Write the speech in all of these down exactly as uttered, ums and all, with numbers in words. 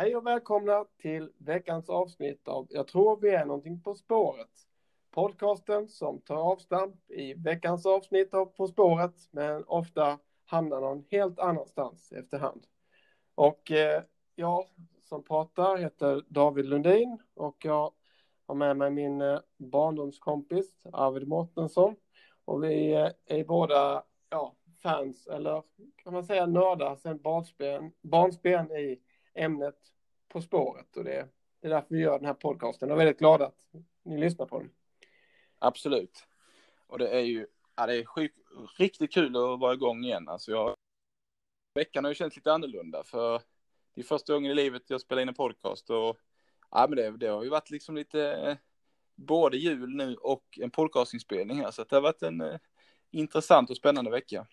Hej och välkomna till veckans avsnitt av Jag tror vi är någonting på spåret. Podcasten som tar avstamp i veckans avsnitt av På spåret, men ofta hamnar någon helt annanstans efterhand. Och eh, jag som pratar heter David Lundin och jag har med mig min eh, barndomskompis Arvid Mårtensson. Och vi eh, är båda ja, fans, eller kan man säga nördar sedan barnsben, barnsben i ämnet På spåret. Och det, det är därför vi gör den här podcasten. Jag är väldigt glad att ni lyssnar på den. Absolut. Och det är ju ja, det är sjuk, riktigt kul att vara igång igen. Alltså jag, veckan har ju känts lite annorlunda. För det är första gången i livet jag spelar in en podcast. Och ja, men det, det har ju varit liksom lite eh, både jul nu och en podcastinspelning här. Så det har varit en eh, intressant och spännande vecka.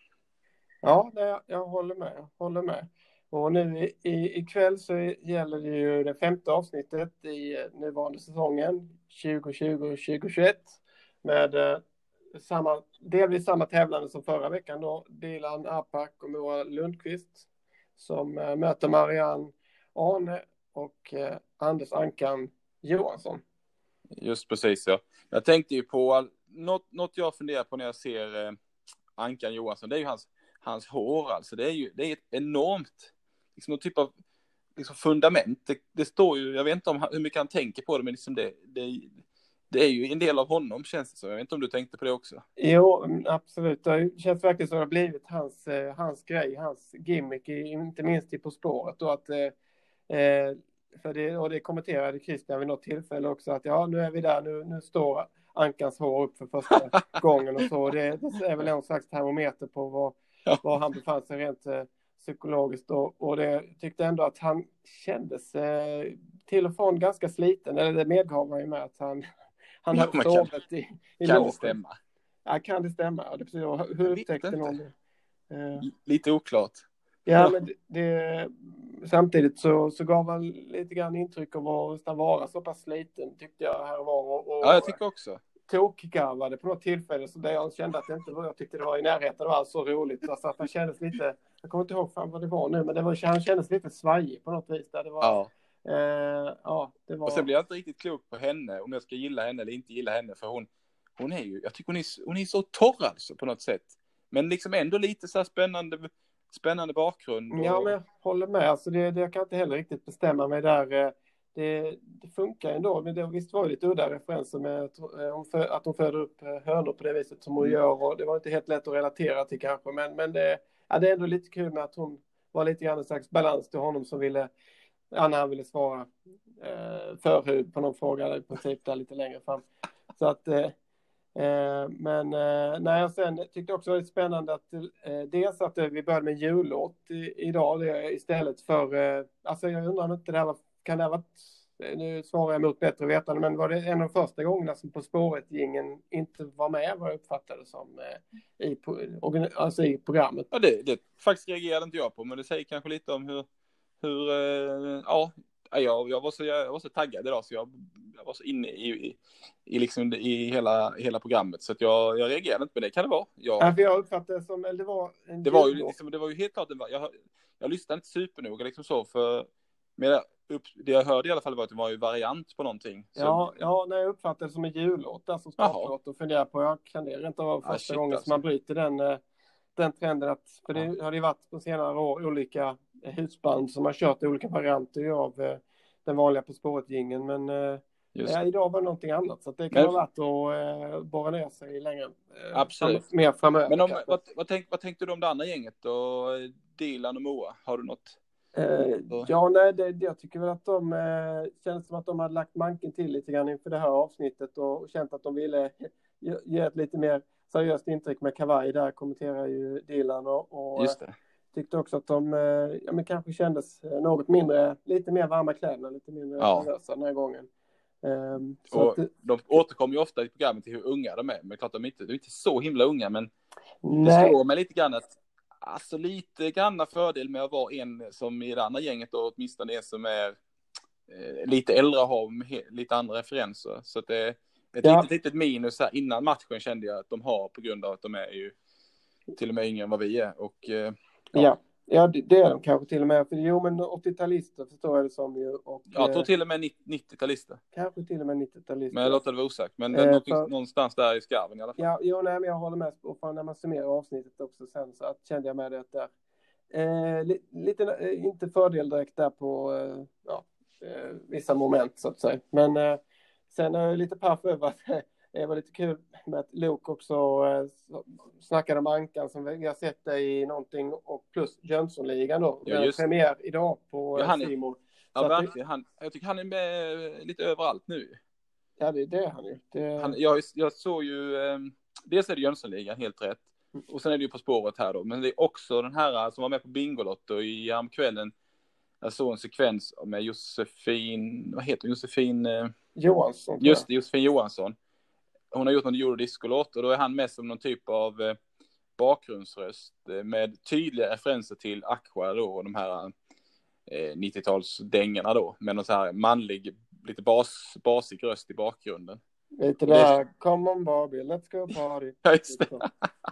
Ja, det, jag håller med. Jag håller med. Och nu i, i, ikväll så gäller det ju det femte avsnittet i nuvarande säsongen tjugo tjugo tjugo tjugoett med eh, samma, delvis samma tävlande som förra veckan då, Dilan Apak och Moa Lundqvist som eh, möter Marianne Arne och eh, Anders Ankan Johansson. Just precis, ja. Jag tänkte ju på något, något jag funderar på när jag ser eh, Ankan Johansson, det är ju hans hans hår, alltså det är ju det är ett enormt liksom någon typ av liksom fundament. Det, det står ju, jag vet inte om hur mycket han tänker på det, men liksom det, det, det är ju en del av honom, känns det så. Jag vet inte om du tänkte på det också. Jo, absolut. Det känns verkligen som det har blivit hans, hans grej, hans gimmick, inte minst i På spåret. Och att, eh, för det, och det kommenterade Christian vid något tillfälle också, att ja, nu är vi där, nu, nu står Ankans hår upp för första gången och så. Det, det är väl en slags termometer på vad Ja. var han befann sig rent eh, psykologiskt och, och det tyckte ändå att han kändes eh, till och från ganska sliten, eller det medgav han ju med att han, han ja, hade sovit i, i Kan låten. det stämma? Ja, kan det stämma? Ja, det, hur upptäckte någon det? Eh, Lite oklart. Ja, ja. men det, det, samtidigt så, så gav han lite grann intryck av att vara så pass sliten, tyckte jag här var. Och, och, ja, jag tycker också. Tokgarvade på något tillfälle så där jag kände att det inte var, jag tyckte det var i närheten och allt så roligt, alltså att han kändes lite, jag kommer inte ihåg fan vad det var nu, men det var, han kändes lite svajig på något vis där det var, ja. Eh, ja, det var... Och sen blir jag inte riktigt klok på henne, om jag ska gilla henne eller inte gilla henne, för hon, hon är ju, jag tycker hon är, hon är så torr alltså på något sätt, men liksom ändå lite så här spännande spännande bakgrund. Och... Ja, men jag håller med, alltså det, det jag kan inte heller riktigt bestämma mig där. Det, det funkar ändå, men det visst var det lite udda referenser med att hon föder upp hönor på det viset som hon mm. gör, och det var inte helt lätt att relatera till kanske, men, men det, ja, det är ändå lite kul med att hon var lite grann en slags balans till honom som ville, ja, när han ville svara eh, förhud på någon fråga i princip där lite längre fram. Så att eh, eh, men eh, nej, jag sen tyckte också det var spännande att eh, dels att eh, vi började med jullåt i, idag det, istället för, eh, alltså jag undrar om inte det här var, kan det ha varit, nu svarar jag mot bättre vetande, men var det en av de första gångerna som På spåret gingen inte var med, vad jag uppfattade som eh, i, alltså i programmet? Ja, det, det faktiskt reagerade inte jag på, men det säger kanske lite om hur, hur eh, ja, jag, jag, var så, jag var så taggad idag, så jag, jag var så inne i, i, i, liksom, i hela, hela programmet, så att jag, jag reagerade inte, men det kan det vara. Jag, ja, för jag uppfattade det som, eller det var en det var ju liksom, det var ju helt klart, jag, jag lyssnade inte supernoga liksom så, för men jag, upp, det jag hörde i alla fall var att det var ju variant på någonting. Så... Ja, ja, när jag uppfattade det som en jullåt där som startlåt och funderar på, jag kan det inte vara första ah, shit, gången alltså. Som man bryter den, den trenden, att, för det har ju varit på senare år olika husband som har kört olika varianter av den vanliga På spåret-gingen, men ja, idag var det någonting annat, så att det kan men... vara värt att uh, borra ner sig längre. Absolut. Fram, mer framöver. Men om, vad, vad, tänk, vad tänkte du om det andra gänget då, Dilan och Moa? Har du något? Eh, ja, nej, det, det, jag tycker väl att de eh, känns som att de hade lagt manken till lite grann inför det här avsnittet och, och känt att de ville ge, ge ett lite mer seriöst intryck med kavaj. Där kommenterar ju Dilan och, och Just det. Tyckte också att de eh, ja, men kanske kändes något mindre, lite mer varma kläderna, lite mindre ja. nervösa den här gången. Eh, så och att, de återkommer ju ofta i programmet till hur unga de är, men klart de är inte, de är inte så himla unga, men nej. Det slår mig lite grann att alltså lite grann fördel med att vara en som i det andra gänget och åtminstone en som är eh, lite äldre och har he- lite andra referenser. Så att det är ett ja. litet, litet minus här innan matchen kände jag att de har, på grund av att de är ju till och med yngre än vad vi är. Och, eh, ja. ja, Ja, det, det är de kanske till och med. För, jo, men åttio-talister förstår jag det som ju. Och, Jag tror eh, till och med nittio-talister. kanske till och med nittio-talister. Men jag låter det vara osagt. Men det är Eh, något, för, någonstans där i skarven i alla fall. ja, jo, nej, men jag håller med. Och fan, när man summerar avsnittet också sen så att, kände jag med det där. Eh, li, lite, eh, inte fördel direkt där på eh, ja, eh, vissa moment så att säga. Men eh, sen är jag lite paff över att det var lite kul med att Luke också eh, snackade om Ankan som vi har sett det i någonting och plus Jönssonligan då. Ja, Den just. premiär idag på Ja, eh, han är- C More. Ja, Så att det- verkligen. Han, jag tycker han är med lite överallt nu. Ja, det är det han ju. Det... Han, jag, jag såg ju, eh, dels är det Jönssonligan, helt rätt. Och sen är det ju På spåret här då. Men det är också den här som var med på Bingolotto i häromkvällen. Jag såg en sekvens med Josefin, vad heter hon? Josefin? Eh, Johansson. tror just det, Josefin Johansson. Hon har gjort en eurodiscolåt och då är han med som någon typ av eh, bakgrundsröst eh, med tydliga referenser till Aqua då och de här eh, nittio-talsdängerna då. Med någon så här manlig, lite bas, basig röst i bakgrunden. jag. Lite det- där, come on Barbie, let's go party. Ja, just det.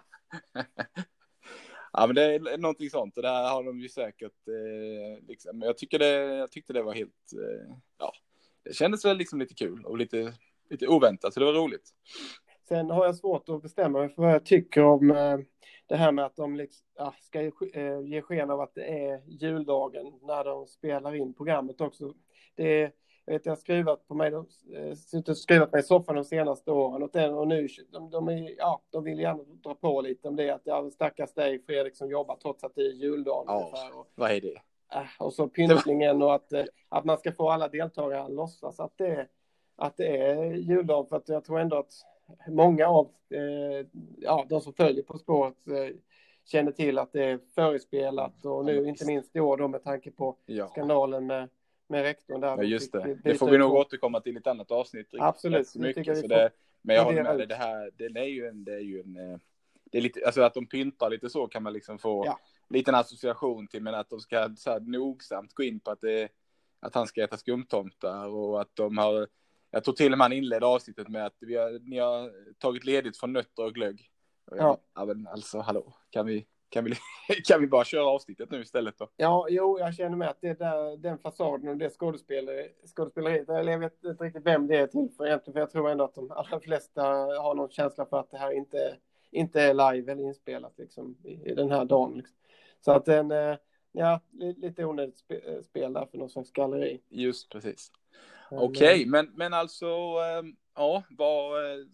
Ja, men det är någonting sånt och där har de ju säkert eh, liksom, jag tycker det, jag tyckte det var helt eh, ja, det kändes väl liksom lite kul och lite, lite oväntat så det var roligt. Sen har jag svårt att bestämma mig för vad jag tycker om eh, det här med att de liksom, ja, ska ge, eh, ge sken av att det är juldagen när de spelar in programmet också. Det är, jag vet, jag har skruvat på mig, de, eh, suttit och skruvat mig i soffan de senaste åren och, den, och nu, de, de, är, ja, de vill gärna dra på lite om det, att jag stackars dig Fredrik som jobbar trots att det är juldagen. Ja, ungefär, och, vad är det? äh, och så pyntlingen och att, eh, att man ska få alla deltagare att låtsas att det, att det är juldagen, för att jag tror ändå att många av eh, ja, de som följer På spåret eh, känner till att det är förespelat och nu inte minst i år då med tanke på Ja, skandalen med, med rektorn där. ja de just fick det. byta Det får vi ut nog på- återkomma till i ett annat avsnitt. riktigt, Absolut, rätt så det tycker mycket, jag vi så får det, men jag håller radera med dig, ut. det här, det är ju en, det är ju en, eh, det är lite, alltså att de pyntar lite så kan man liksom få Ja. liten association till, men att de ska så här nogsamt gå in på att det, att han ska äta skumtomtar och att de har, jag tror till och med han inledde avsnittet med att vi har, ni har tagit ledigt från nötter och glögg. Och jag, Ja. ja men alltså hallå, kan vi, kan vi, kan vi bara köra avsnittet nu istället då? Ja, jo, jag känner med att det där, den fasaden och det skådespelare, skådespeleriet, eller jag vet inte riktigt vem det är till för egentligen, för jag tror ändå att de allra flesta har någon känsla för att det här inte, inte är live eller inspelat liksom, i, i den här dagen. Liksom. Så att den, eh, ja, li- lite onödigt spe, spel där för någon slags galleri. Just precis. Men, Okej, eh, men, men alltså, eh, ja, vad, eh,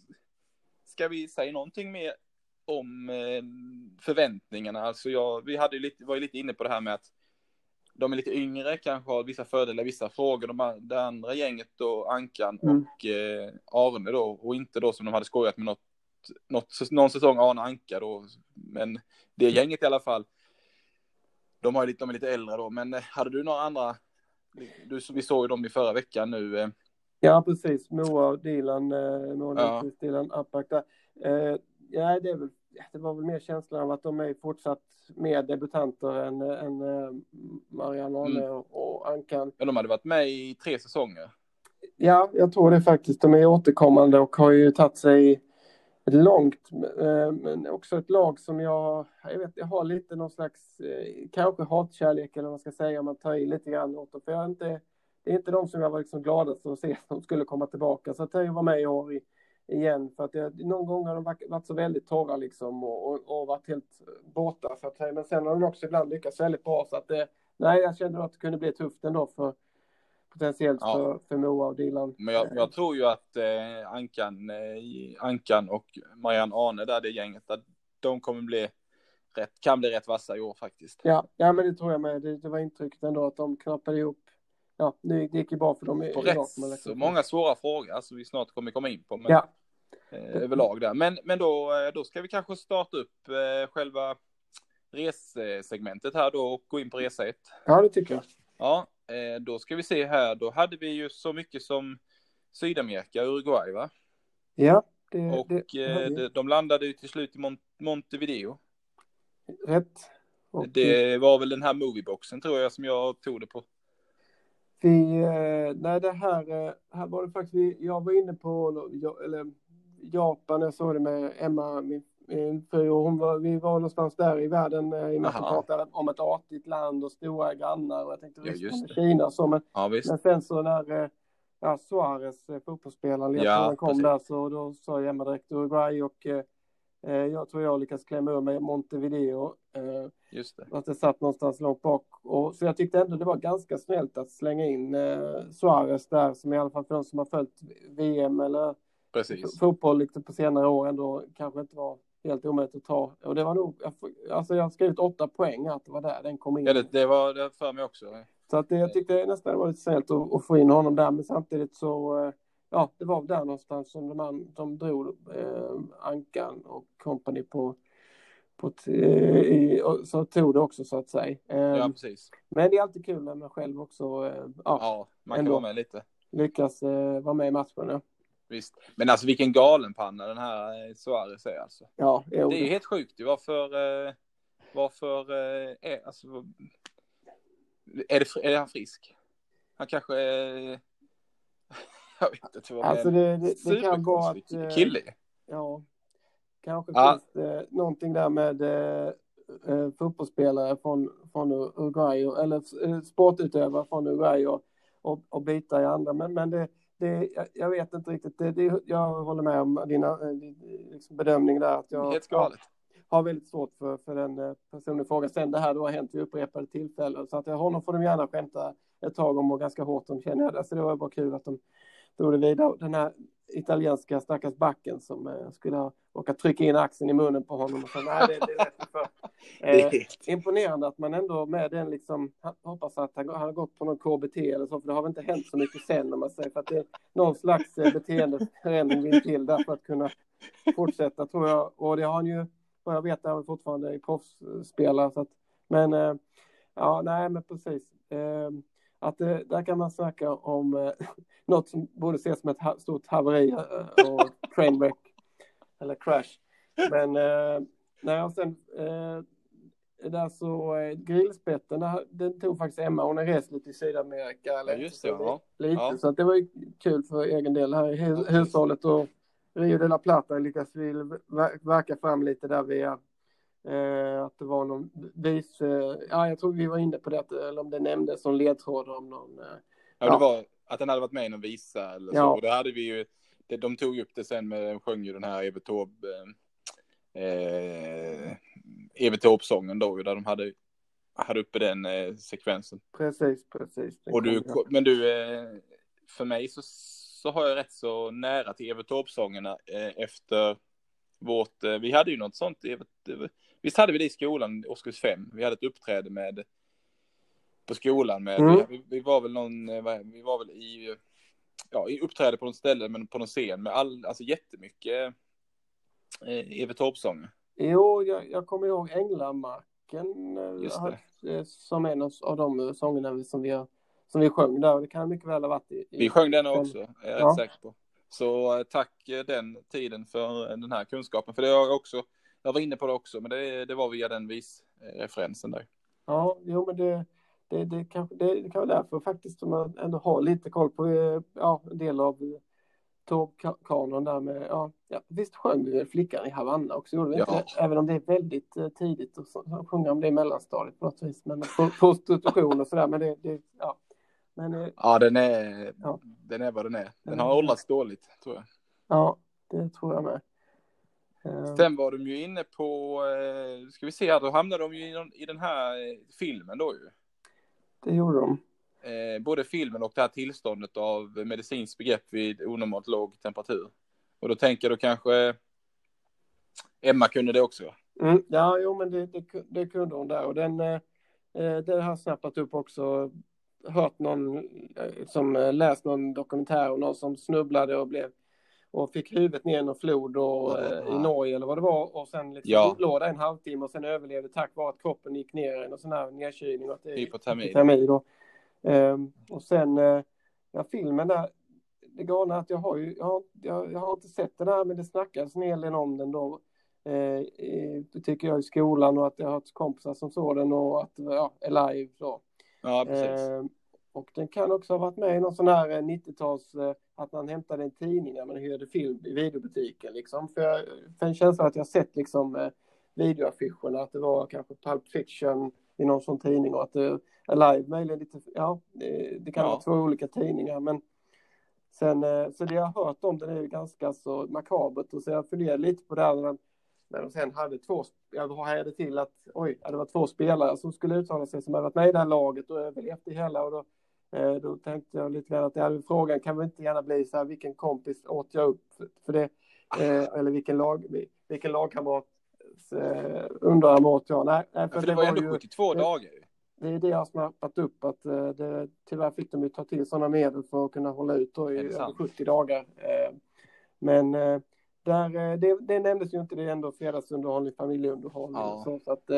ska vi säga någonting mer om eh, förväntningarna? Alltså jag, vi hade ju lite, var ju lite inne på det här med att de är lite yngre, kanske har vissa fördelar, vissa frågor. De, a- det andra gänget då, Ankan Mm. och eh, Arne då, och inte då som de hade skojat med något, något, någon säsong Arne Anka då, men det gänget i alla fall, de, har ju lite, de är lite äldre då, men eh, hade du några andra, du, vi såg ju dem i förra veckan nu, eh, Ja, precis. Moa och Dilan, eh, Moa Ja. Lundqvist, Dilan Apak där. Eh, ja, det, är väl, det var väl mer känslan av att de är fortsatt mer debutanter än, än eh, Marianne Arne Mm. och, och Ankan. men de hade varit med i tre säsonger. Ja, jag tror det faktiskt. De är återkommande och har ju tagit sig långt. eh, Men också ett lag som jag, jag vet, jag har lite någon slags, eh, kanske hatkärlek eller vad man ska säga, om man tar i lite grann åt dem. För jag är inte, det är inte de som jag var liksom gladast att se att de skulle komma tillbaka. Så att jag var med i år i, igen. För att jag, någon gång har de varit, varit så väldigt torra liksom och, och, och varit helt borta. Så att, men sen har de också ibland lyckats väldigt bra. Så att det, nej, jag kände att det kunde bli tufft ändå för potentiellt Ja. för, för Moa och Dilan. Men jag, jag tror ju att eh, Ankan, eh, Ankan och Marianne Arne där, det gänget, att de kommer bli rätt, kan bli rätt vassa i år faktiskt. Ja, ja, men det tror jag med. Det, det var intrycket ändå att de knappade ihop. Ja, nu det gick ju bra för dem. i- På i rätt dag, kan man räkna så med. många svåra frågor, alltså vi snart kommer komma in på, men Ja, eh, överlag där. Men, men då, eh, då ska vi kanske starta upp eh, själva resesegmentet här då och gå in på resa ett. ja, det tycker jag. Ja, eh, då ska vi se här. Då hade vi ju så mycket som Sydamerika, Uruguay va? Ja, det, Och det, det eh, hade vi. de, de landade ju till slut i Mon- Montevideo. Rätt. Och Det var väl den här movieboxen tror jag som jag tog det på. vi, eh, nej, det här, eh, här var det faktiskt, vi, jag var inne på ja, eller, Japan, jag såg det med Emma, min, för hon var, vi var någonstans där i världen i och med att hon Aha. pratade om ett artigt land och stora grannar. Och jag tänkte Ja, Ryssland just och det. Kina. Så, men, Ja, visst. men sen så när ja, Suarez, fotbollsspelaren, Ja, kom precis. där, så då sa jag hemma direkt Uruguay och eh, jag tror jag lyckas klämma ur med Montevideo. Eh, Just det. Att det satt någonstans långt bak. Och, så jag tyckte ändå det var ganska snällt att slänga in eh, Suarez där, som i alla fall för de som har följt V M eller Precis. fotboll liksom på senare år ändå kanske inte var helt omöjligt att ta. Och det var nog, alltså jag har skrivit åtta poäng att det var där den kom in. Ja, det, det var det för mig också. Så att det, jag tyckte nästan var lite snällt att, att få in honom där, men samtidigt så, ja, det var där någonstans som de, man, de drog eh, Ankan och company på, på t- i, och så tog det också så att säga. Eh, Ja, precis. men det är alltid kul när man själv också, eh, ja, Ja, man kan ändå vara med lite. lyckas eh, vara med i matchen. Ja. Visst. Men alltså vilken galenpanna den här Suarez är alltså. Ja, jo, det är ju helt sjukt. Varför, eh, varför eh, är, alltså, är, det, är han frisk? Han kanske är, jag vet inte vad alltså det, det, det kan vara att eh, kille. Ja, kanske ja. finns det någonting där med eh, fotbollsspelare från, från Uruguay, eller eh, sportutövare från Uruguay och, och, och bita i andra, men, men det, det, jag vet inte riktigt, det, det, jag håller med om dina liksom, bedömning där, att jag helt galet. Ja, har väldigt svårt för, för den personen frågan. Sen det här då har hänt vid upprepade tillfällen, så att honom får de gärna skämta ett tag om och ganska hårt om, känner jag. Alltså det var bara kul att de tog det vidare. Den här italienska stackars backen som eh, skulle ha råkat trycka in axeln i munnen på honom och så, nej, det, det är rätt för. Eh, imponerande att man ändå med den liksom, hoppas att han har gått på någon K B T eller så, för det har väl inte hänt så mycket sen, om man säger, för att det är någon slags eh, beteendeförändring vill till där för att kunna fortsätta, tror jag. Och det har han ju, och jag vet att han fortfarande är proffsspelare, så att, men eh, ja, nej, men precis. Eh, att eh, där kan man snacka om eh, något som borde ses som ett ha- stort haveri eh, och trainwreck eller crash. Men eh, nej, och sen eh, där så eh, grillspetten, den tog faktiskt Emma, hon har rest lite i Sydamerika eller ja, just det, ja. lite, Ja. så att det var ju kul för egen del här i hu- hushållet, och Rio de la Plata lyckas vi verka fram lite där via eh, att det var någon vis, eh, ja, jag tror vi var inne på det, eller om det nämndes som ledtråd om någon eh, ja, det var att den hade varit med i någon visa eller så, ja. Och det hade vi ju, det, de tog upp det sen med, de sjöng ju den här Evert Taube eh, Evert Taube-sången då, där de hade hade uppe den eh, sekvensen. Precis, precis. Och du, men du, eh, för mig så, så har jag rätt så nära till Evert Taube-sångerna eh, efter vårt, eh, vi hade ju något sånt, Evert, visst hade vi det i skolan, årskurs fem, vi hade ett uppträde med på skolan med, mm. vi, vi var väl någon, vi var väl i, ja, i uppträde på något ställe, men på någon scen med all, alltså jättemycket eh, Evert Taube-sånger. Jo, jag, jag kommer ihåg Änglamarken eh, som en av de sångerna som vi, har, som vi sjöng där, och det kan mycket väl ha varit i, i vi sjöng den också, är jag ja. rätt säker på. Så tack den tiden för den här kunskapen, för det har jag också, jag var inne på det också, men det, det var via den vis referensen där. Ja, jo, men det det, det, kanske, det, det kan vara därför faktiskt som man ändå har lite koll på, ja, en del av Taube-kanon där med, ja, ja, visst sjöng vi Flickan i Havanna också, gjorde vi inte ja. det? Även om det är väldigt uh, tidigt och så, så sjunger om det i mellanstadiet på något vis, men prostitution och sådär, men det, det ja. Men, uh, ja, den är, ja. den är vad den är. Den har åldrats dåligt, tror jag. Ja, det tror jag med. Uh, Sen var de ju inne på, uh, ska vi se här, då hamnade de ju i, i den här uh, filmen då ju. Det gjorde de. Eh, både filmen och det här tillståndet av medicinskt begrepp vid onormalt låg temperatur. Och då tänker jag då kanske Emma kunde det också. Mm, ja, jo, men det, det, det kunde hon där. Och den, eh, det har snappat upp också. Hört någon eh, som läst någon dokumentär och någon som snubblade och blev och fick huvudet ner i någon flod och, eh, i Norge eller vad det var. Och sen liksom ja. låg där en halvtimme och sen överlevde tack vare att kroppen gick ner i en sån här nedkylning. Och att det är hypotermi. hypotermi då. Um, och sen uh, ja, filmen där, det galna att jag har ju jag har, jag, jag har inte sett det där, men det snackas en hel del om den då, uh, i, det tycker jag, i skolan, och att jag har ett kompisar som såg den och att ja, är live då. Ja, precis. Uh, och den kan också ha varit med i någon sån här nittio-tals, att man hämtade en tidning när man hyrde film i videobutiken. Liksom. För, jag, för en känsla att jag sett liksom, videoaffischerna, att det var kanske Pulp Fiction i någon sån tidning och att det Alive möjligen lite, ja, det, det kan ja. vara två olika tidningar, men sen, så det jag har hört om den är ju ganska så makabert, och så jag funderade lite på det här när de, när de sen hade två, jag hade till att oj, det var två spelare som skulle uttala sig som hade varit med i det här laget och överlevt det hela, och då, då tänkte jag lite grann att det här frågan kan väl inte gärna bli så här, vilken kompis åt jag upp för det, eller vilken lag, vilken lagkamrat undrar man åt jag. Nej, för, ja, för det, det var ju ändå sjuttiotvå det, dagar. Det är det jag har snappat upp, att det, tyvärr fick de ju ta till sådana medel för att kunna hålla ut då i över sjuttio dagar. Men där, det, det nämndes ju inte, det är ändå fredagsunderhållning, familjeunderhållning ja. och så, så att,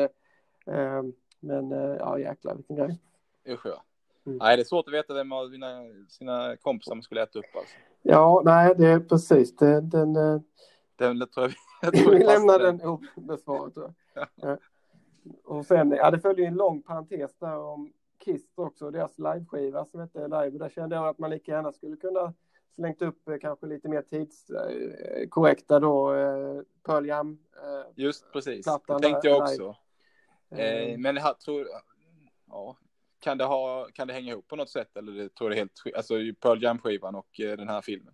men ja, jäklar vilken grej. Usch ja. Mm. Nej, det är svårt att veta vem av sina, sina kompisar man skulle äta upp alltså. Ja, nej, det är precis det, den, den tror jag, jag tror vi lämnar den obesvarad tror jag. Ja. Och sen, ja, det följde ju en lång parentes där om Kiss också, deras liveskiva som heter Live. Där kände jag att man lika gärna skulle kunna slängt upp eh, kanske lite mer tidskorrekta eh, då eh, Pearl Jam. Eh, Just precis, det tänkte jag också. Eh, eh, men jag tror, ja, kan det, ha, kan det hänga ihop på något sätt? Eller det tror jag helt, alltså Pearl Jam-skivan och eh, den här filmen?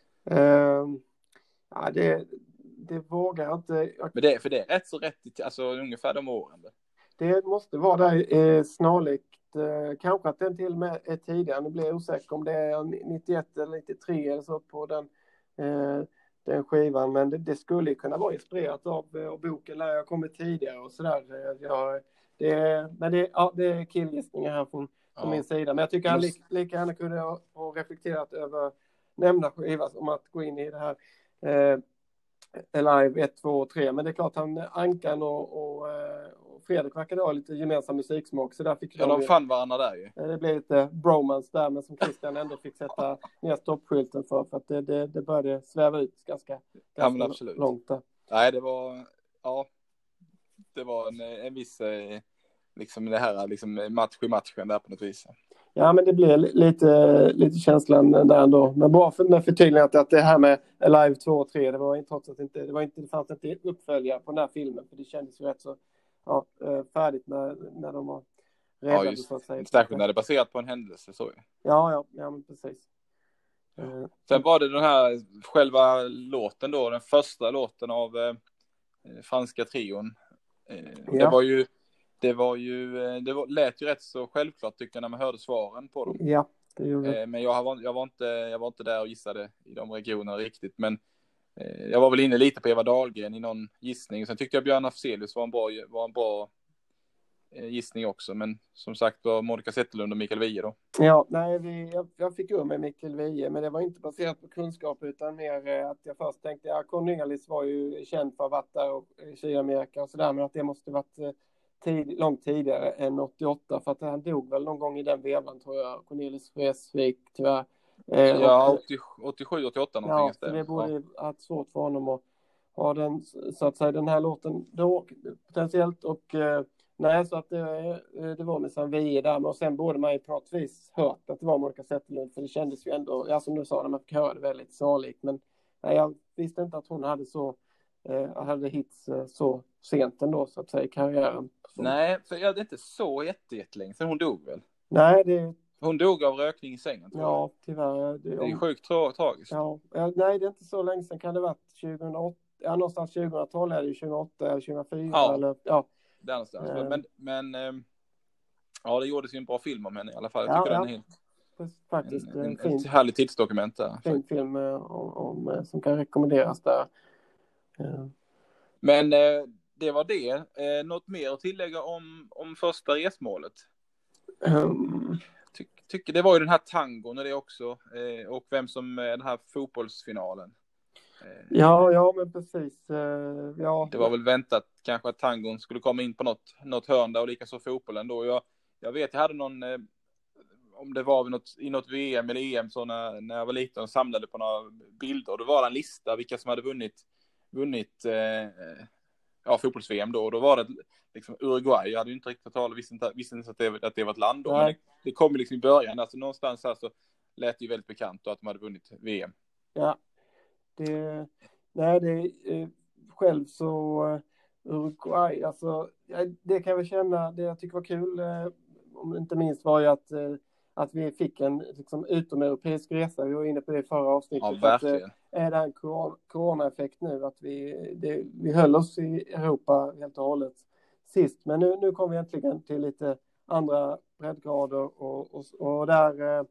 Eh, ja, det... Det vågar jag inte. Men det, för det är rätt så rätt, alltså ungefär de åren. Det måste vara där eh, snarlikt. Eh, kanske att den till och med är tidigare. Nu blir jag osäker om det är nittioett eller nittiotre eller så på den, eh, den skivan. Men det, det skulle kunna vara inspirerat av, av boken när jag kommit tidigare och sådär. Jag, det, men det, ja, det är killgissningar här från, från ja. min sida. Men jag tycker han li, lika gärna kunde ha, ha reflekterat över nämnda skiva om att gå in i det här eh, Alive ett, två och tre, men det är klart han Ankan och, och, och Fredrik verkade ha lite gemensam musiksmak, så där fick ja, de, de fann varandra där ju. Det blev lite bromance där, men som Christian ändå fick sätta ner stoppskylten för, för att det, det, det började sväva ut ganska, ganska ja, absolut. långt där. Nej, det var ja, det var en, en viss liksom det här liksom match i matchen där på något vis. Ja, men det blir lite, lite känslan där ändå. Men bra för, med förtydligandet att det här med Alive två och tre, det var inte, trots att inte, det var inte, det fanns inte uppföljare på den här filmen, för det kändes ju rätt så ja, färdigt när, när de var räddade, ja, just, så att säga. Särskilt när det är baserat på en händelse, så ja, ja, ja, men precis. Ja. Sen var det den här själva låten då, den första låten av eh, franska trion. Eh, ja. Det var ju Det var ju, det var, lät ju rätt så självklart tycker jag när man hörde svaren på dem. Ja, det gjorde eh, Men jag var, jag, var inte, jag var inte där och gissade i de regionerna riktigt. Men eh, jag var väl inne lite på Eva Dahlgren i någon gissning. Sen tyckte jag Björn Afzelius var en bra, var en bra eh, gissning också. Men som sagt var Monica Zetterlund och Mikael Wiehe då. Ja, nej, vi, jag, jag fick ur med Mikael Wiehe. Men det var inte baserat på kunskap utan mer eh, att jag först tänkte ja, Cornelis var ju känd för att ha varit där och i Sydamerika och sådär. Men att det måste varit... Eh, Tid, långt tidigare än åttioåtta, för att han dog väl någon gång i den vevan tror jag, Cornelis Vreeswijk tyvärr. Eh, ja, åttiosju åttioåtta någonting. Ja, så det borde ja. ha varit svårt för honom att ha den, så att säga, den här låten då potentiellt, och eh, nej, så att det, det var nästan vi där, men sen borde man ju på något vis hört att det var Monica Zetterlund, för det kändes ju ändå, ja som du sa, när man fick höra det väldigt snarlikt, men nej, jag visste inte att hon hade så eh, hade hits eh, så sent ändå, så att säga, i karriären. Så. Nej, för jag hade inte så jättelänge sen hon dog väl? Nej, det... Hon dog av rökning i sängen, tror ja, tyvärr. Det, det är sjukt tra- tragiskt. Ja, nej, det är inte så länge sedan, kan det vara tjugohundraåtta, ja, någonstans tjugohundratolv är det tjugohundraåtta eller tjugohundrafyra. Ja, eller, ja. Där någonstans. Äh... Men, men ähm, ja, det gjordes ju en bra film om henne i alla fall. Jag ja, tycker ja. den är helt... Faktiskt, en, en, fin, ett härligt tidsdokument där. Fin film om, om, som kan rekommenderas där. Ja. Men eh, det var det. Eh, något mer att tillägga om, om första resmålet? Um... Ty, tycker det var ju den här tangon och det också. Eh, och vem som är den här fotbollsfinalen. Eh, ja, ja, men precis. Eh, ja. Det var väl väntat kanske att tangon skulle komma in på något, något hörn där, och likaså fotbollen då. Jag, jag vet, jag hade någon... Eh, om det var något, i något V M eller E M så när, när jag var liten och samlade på några bilder. Och då var det en lista vilka som hade vunnit vunnit eh, ja, fotbolls-V M då. Och då var det liksom Uruguay. Jag hade ju inte riktigt talat, visste inte, visste inte att, det, att det var ett land då. Nej. Men det, det kom ju liksom i början. Alltså någonstans här så lät det ju väldigt bekant och att de hade vunnit V M. Ja, det, nej, det eh, själv så uh, Uruguay, alltså ja, det kan jag väl känna, det jag tycker var kul, eh, om inte minst var ju att, eh, att vi fick en liksom, utomeuropeisk resa. Vi var inne på det i förra avsnittet. Ja, verkligen. Att, eh, är det en corona, corona-effekt nu att vi, det, vi höll oss i Europa helt och hållet sist, men nu, nu kom vi äntligen till lite andra breddgrader och, och, och där eh,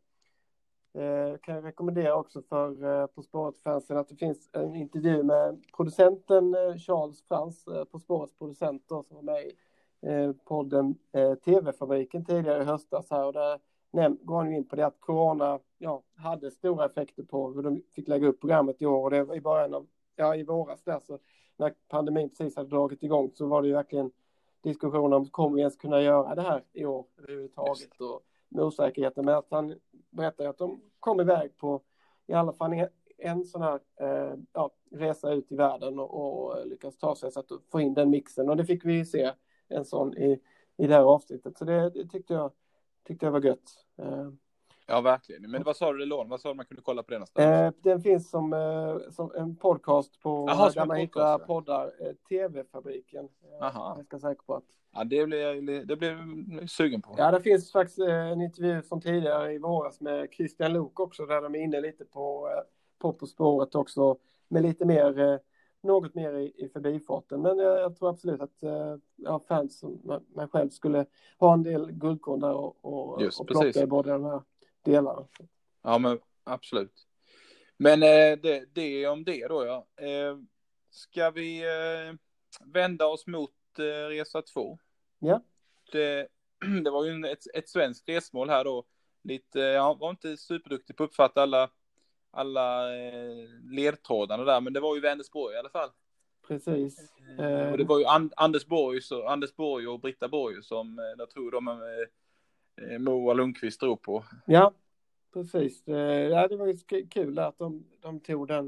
Eh, kan jag rekommendera också för eh, På spåret-fansen att det finns en intervju med producenten eh, Charles Frans, eh, På spårets producent då, som var med i eh, podden eh, T V-fabriken tidigare i höstas här, och där näm- går han in på det att corona ja, hade stora effekter på hur de fick lägga upp programmet i år, och det var i början av, ja i våras där, så när pandemin precis hade dragit igång så var det ju verkligen diskussion om kommer vi ens kunna göra det här i år överhuvudtaget, och med osäkerheten, med att han berättar att de kom iväg på i alla fall en, en sån här eh, ja, resa ut i världen och, och lyckas ta sig så att få in den mixen, och det fick vi se en sån i, i det här avsnittet, så det, det tyckte jag tyckte jag var gött. Eh, ja, verkligen. Men vad sa du det lån? Vad sa du man kunde kolla på den någonstans? Eh, den finns som, eh, som en podcast på Aha, där man podcast, hittar ja. poddar, eh, T V-fabriken. Eh, Aha. jag ska säker på att. Ja, det blev det blev sugen på. Ja, det finns faktiskt eh, en intervju från tidigare i våras med Christian Lok också, där de är inne lite på eh, på, på spåret också, med lite mer eh, något mer i, i förbifarten, men jag, jag tror absolut att eh, ja, fans som mig själv skulle ha en del guldkorn där och, och, Just, och plocka precis. i båda de här delarna. Ja, men absolut. Men eh, det, det om det då, ja. Eh, ska vi eh, vända oss mot eh, resa två? Ja. Det, det var ju en, ett, ett svenskt resmål här då. Lite, jag var inte superduktig på att uppfatta alla, alla eh, ledtrådarna där, men det var ju Vänersborg i alla fall. Precis. Eh, och det var ju And, Anders Borg så, Anders Borg och Britta Borg som eh, jag tror de eh, Moa Lundqvist drog på. Ja, precis. Ja, det var ju kul att de, de tog den,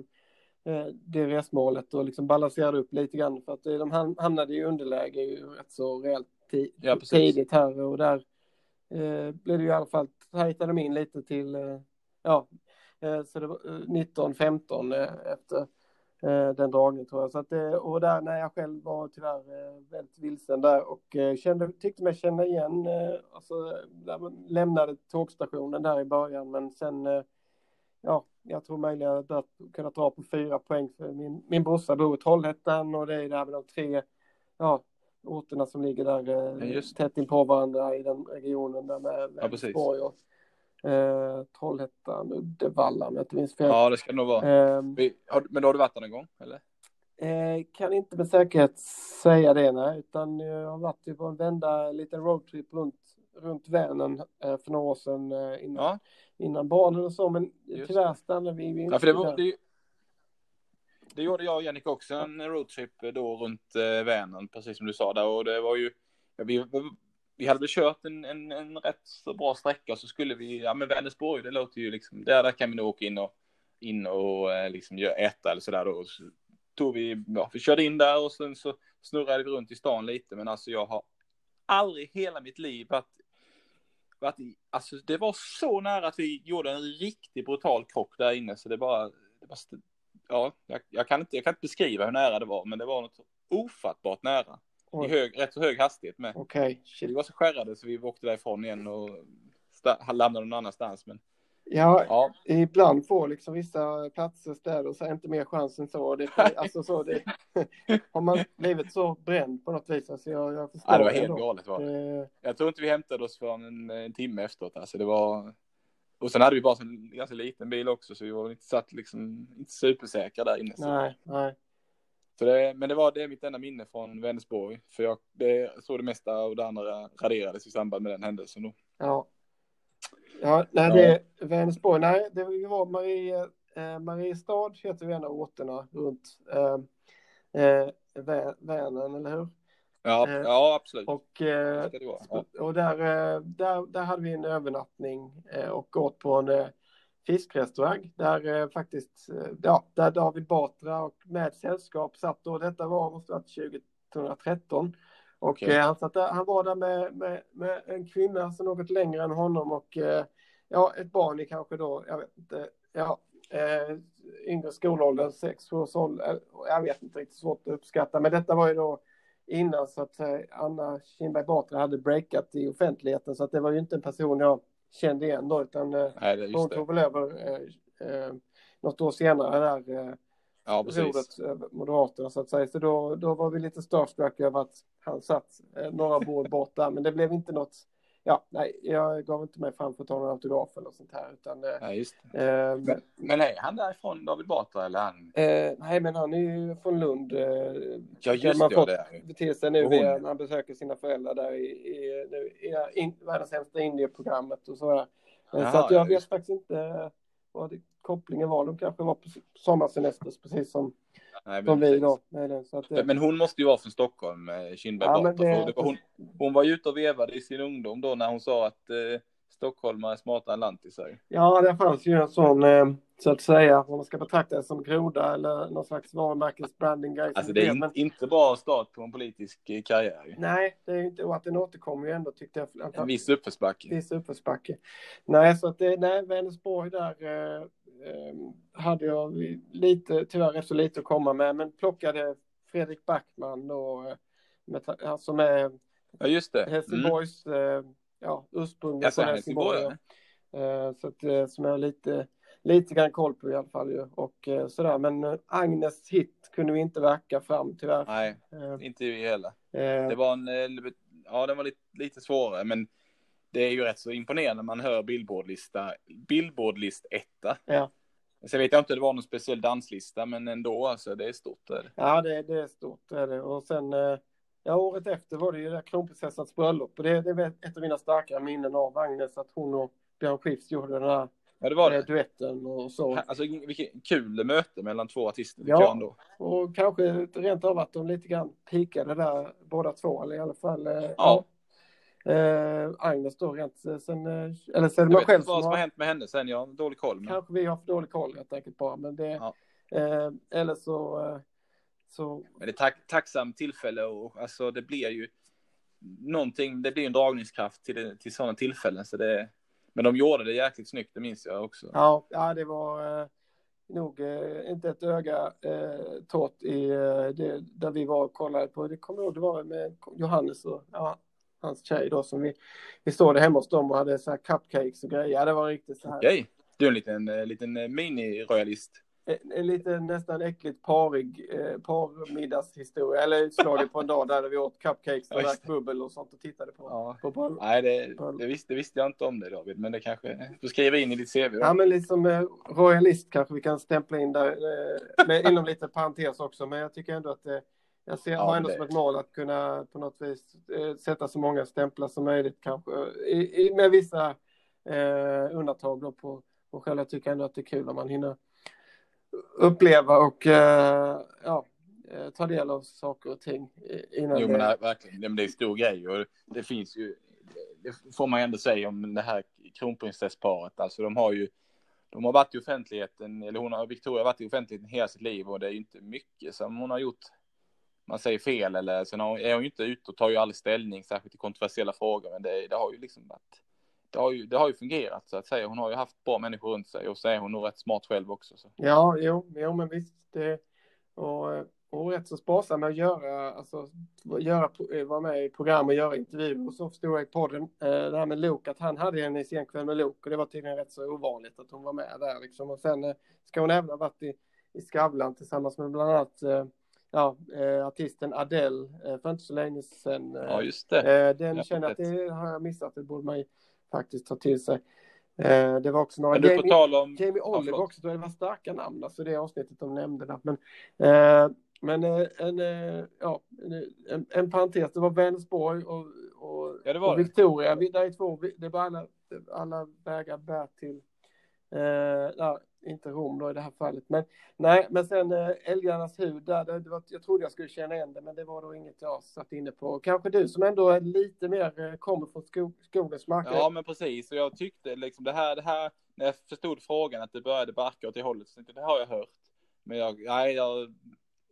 det resmålet och liksom balanserade upp lite grann, för att de hamnade i underläge ju rätt så rejält t- ja, tidigt här, och där eh, blev det ju i alla fall, tajtade de in lite till eh, ja, eh, så det var nitton femton eh, efter eh, den dragningen tror jag, så att det, och där när jag själv var tyvärr eh, väldigt vilsen där och eh, kände, tyckte mig känna igen eh, alltså där man lämnade tågstationen där i början, men sen eh, ja, jag tror möjligen att kunna dra på fyra poäng, för min, min brorsa bor i Trollhättan, och det är där med de tre ja, orterna som ligger där eh, tätt in på varandra i den regionen där med Vänersborg och eh, Trollhättan, Uddevalla om jag inte minns fel. Ja, det ska det nog vara. Eh, Vi, har, men då har du varit där någon gång, eller? Eh, kan inte med säkerhet säga det, nej, utan jag har varit på en vända liten roadtrip runt, runt Vänern eh, för några år sedan eh, innan, ja. innan barnen och så, men just tyvärr stannade vi, vi inte. Ja, för det, var, det, det gjorde jag och Jannik också, en roadtrip då runt eh, Vänern, precis som du sa där, och det var ju, ja, vi, vi hade väl kört en, en, en rätt så bra sträcka, så skulle vi, ja men Vänersborg, det låter ju liksom, där, där kan vi nog åka in och, in och eh, liksom göra äta eller sådär då. Så tog vi, ja, vi körde in där och sen så snurrade vi runt i stan lite, men alltså jag har aldrig hela mitt liv varit, varit alltså det var så nära att vi gjorde en riktigt brutal krock där inne, så det bara, det bara ja, jag, jag, kan inte, jag kan inte beskriva hur nära det var, men det var något ofattbart nära. I hög, rätt så hög hastighet med. Okej. Okay. Vi var så skärrade så vi åkte därifrån igen och sta- landade någon annanstans, men Ja, ja, ibland får liksom vissa platser, städer, och så är inte mer chans än så. Det, alltså så det, har man blivit så bränd på något vis. Alltså jag, jag förstår ja, det var helt då. galet var det. det. Jag tror inte vi hämtade oss för en, en timme efteråt. Alltså det var... Och sen hade vi bara en ganska liten bil också, så vi var inte satt liksom, inte supersäkra där inne. Så. Nej, nej. Så det, men det var det mitt enda minne från Vänersborg. För jag det, så det mesta av det andra raderades i samband med den händelsen då. Ja. Ja, nej, det Vänersborg, nej, det var Marie, eh, Mariestad heter ju en av orterna runt eh, eh, Vänern, eller hur? Ja, eh, ja absolut. Och, eh, ja. och där, där, där hade vi en övernattning eh, och åt på en eh, fiskrestaurang där eh, faktiskt, eh, ja, där David Batra och med sällskap satt, och detta var måste ha varit tjugo nittonhundratretton. Och Okej. eh, han, satt där, han var där med, med, med en kvinna som något längre än honom och eh, ja, ett barn i kanske då, jag vet inte, ja, eh, yngre skolåldern, sex års ålder, jag vet inte riktigt, svårt att uppskatta. Men detta var ju då innan så att eh, Anna Kinberg Batra hade breakat i offentligheten, så att det var ju inte en person jag kände igen då, utan eh, Nej, det är just hon det. tog väl över eh, eh, något år senare där eh, Ja, precis. rodet eh, Moderaterna så att säga. Så då, då var vi lite starstruck över att han satt eh, några bord bort där, men det blev inte något. Ja, nej, jag gav inte mig fram för att ta någon autograf eller sånt här, utan eh, Ja, just det. eh, Men, men är han därifrån, David Batra, eller han? eh, nej, men han är ju från Lund. Eh, Ja, där just man det, fått det är. till sig nu Och hon. via, när han besöker sina föräldrar där i, i, nu, i in, världens sämsta Indieprogrammet och så här. Eh, Jaha, så att jag ja, vet just. faktiskt inte eh, vad det, kopplingen var. De kanske var på sommarsemester, precis som, Nej, men som vi precis. då. Nej, nej, så att, eh, Men hon måste ju vara från Stockholm, eh, Kinberg Ja, Batra. men det- För det var hon, hon var ju ute och vevade i sin ungdom då när hon sa att eh, stockholmare är smartare än lantisar. Ja, det fanns ju en sån, eh, så att säga, om man ska betrakta det som groda eller någon slags varumärkesbranding-grej. Alltså det är in, men, inte bra start på en politisk eh, karriär. nej, det är inte, och att den återkommer ju ändå, tyckte jag. En viss uppförsbacke. Viss uppförsbacke. Nej, så att det, nej, Vänersborg där eh, eh, hade jag lite, tyvärr rätt så lite att komma med, men plockade Fredrik Backman då, eh, med, alltså med Ja, just det. Helsingborgs, eh, ja, ursprungligen Alltså, från Helsingborg. Helsingborg, Eh, så att, eh, som jag har lite, lite grann koll på i alla fall ju. Och eh, sådär, men eh, Agnes hit kunde vi inte verka fram tyvärr. Nej, Eh, inte vi heller. eh, Det var en, eh, ja, den var lite, lite svårare, men det är ju rätt så imponerande när man hör Billboardlista, Billboardlist etta. ja. Så jag vet inte om det var någon speciell danslista, men ändå, alltså det är stort. Är det. Ja, det, det är stort. Det är det. Och sen, eh, ja, året efter var det ju där kronprinsessans bröllop. Och det, det är ett av mina starka minnen av Agnes, att hon och Björn Skifs gjorde den här Ja, det var det. eh, duetten och så. Alltså vilket kul möte mellan två artister, tycker Ja. jag ändå. Och kanske rent av att de lite grann pikade där båda två, eller i alla fall. Eh, Ja. Eh, Agnes då rent sen, eh, eller så är det Jag man vet själv inte vad som som har har, hänt med henne sen, jag har dålig koll. Men... kanske vi har för dålig koll helt enkelt bara, men det, Ja. eh, eller så, eh, så, Men det är tack, tacksamt tillfälle och alltså det blir ju någonting, det blir en dragningskraft till, det, till sådana tillfällen. Så det, men de gjorde det jäkligt snyggt, det minns jag också. ja, ja det var eh, nog eh, inte ett öga eh, tårt i eh, det, där vi var och kollade på, det kommer jag ihåg, det var med Johannes och ja, hans tjej då, som vi, vi stod där hemma hos dem och hade så här cupcakes och grejer, ja, det var riktigt så här. Okej, du är en liten, eh, liten eh, mini-royalist. En, en lite nästan äckligt parig eh, parmiddagshistoria, eller utslaget på en dag där vi åt cupcakes och Ja, just drack bubbel och sånt och tittade på, Ja. på bröllop. Nej, det, det, visste, det visste jag inte om det, David, men det kanske du skriver in i ditt C V. Då. Ja, men liksom eh, royalist kanske vi kan stämpla in där eh, med, inom lite parentes också, men jag tycker ändå att eh, jag ser, Ja, har ändå det- som ett mål att kunna på något vis eh, sätta så många stämplar som möjligt kanske, I, i, med vissa eh, undantag då på, och själv jag tycker ändå att det är kul när man hinner uppleva och eh, ja, eh, ta del av saker och ting innan Jo, det... men nej, verkligen. Det, men det är en stor grej och det finns ju, det får man ändå säga om det här kronprinsessparet. Alltså de har ju, de har varit i offentligheten, eller hon har, Victoria har varit i offentligheten hela sitt liv och det är ju inte mycket som hon har gjort, man säger fel, eller sen har, är hon ju inte ute och tar ju aldrig ställning, särskilt i kontroversiella frågor, men det, det har ju liksom varit, det har ju, det har ju fungerat så att säga. Hon har ju haft bra människor runt sig och så är hon nog rätt smart själv också. Så. Ja, jo, jo, men visst. Det, och, och rätt så sparsam med att göra, alltså, göra, vara med i program och göra intervjuer. Och så förstod jag i podden, eh, det här med Luke, att han hade en i Senkväll med Luke. Och det var tydligen rätt så ovanligt att hon var med där. Liksom. Och sen eh, ska hon även ha varit i, i Skavlan tillsammans med bland annat eh, ja, eh, artisten Adele eh, för inte så länge sedan. Eh, Ja, just det. eh, den Ja, känner att rätt. det har jag missat, det borde man ju faktiskt ta till sig. Eh, det var också några... Men du, på Jamie- tal om... Jamie Ja, Oliver förlåt. också, då det var starka namn, alltså det avsnittet de nämnde där. Men, eh, men eh, en, eh, ja, en, en parentes, det var Vänersborg och, och, Ja, det var och det. Victoria. Vi, där är två, det var alla, alla vägar bär till, eh, ja, inte Rom då i det här fallet. Men, nej, men sen eh, Älgarnas hud, där, det, det var, jag trodde jag skulle känna igen det, men det var då inget jag satt inne på. Kanske du som ändå är lite mer eh, kommer från skog, skogens marker. Ja, men precis. Och jag tyckte liksom det här, det här, när jag förstod frågan att det började barka åt det hållet, så tänkte jag, det har jag hört. Men jag, nej, jag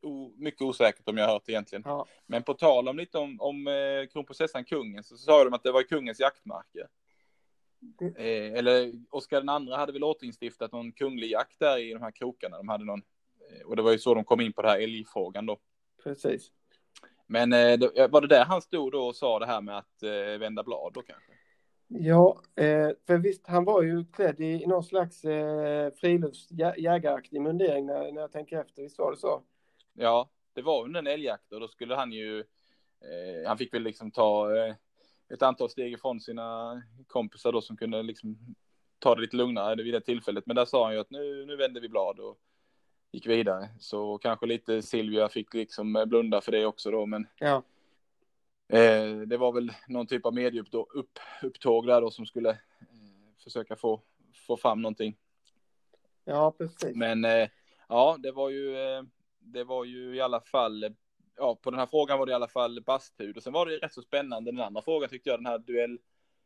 o, mycket osäkert om jag har hört egentligen. Ja. Men på tal om lite om, om eh, kronprinsessan kungen så, så sa de att det var kungens jaktmarker. Det... Eh, eller Oscar den andra hade väl återinstiftat någon kunglig jakt där i de här krokarna. De hade någon, eh, och det var ju så de kom in på det här älgfrågan då. Precis. Men eh, det, var det där han stod då och sa det här med att eh, vända blad då kanske? Ja, eh, för visst, han var ju klädd i någon slags eh, friluftsjägaraktig mundering när, när jag tänker efter. Visst var det så? Ja, det var under en älgjakt och då skulle han ju, eh, han fick väl liksom ta eh, ett antal steg ifrån sina kompisar då som kunde liksom ta det lite lugnare vid det tillfället. Men där sa han ju att nu, nu vänder vi blad och gick vidare. Så kanske lite Silvia fick liksom blunda för det också då, men ja. eh, det var väl någon typ av medieupptåg upp, upptåg där då som skulle eh, försöka få, få fram någonting. Ja, precis. Men eh, ja, det var ju eh, det var ju i alla fall, ja, på den här frågan var det i alla fall basthud. Och sen var det rätt så spännande, den andra frågan tyckte jag, den här duell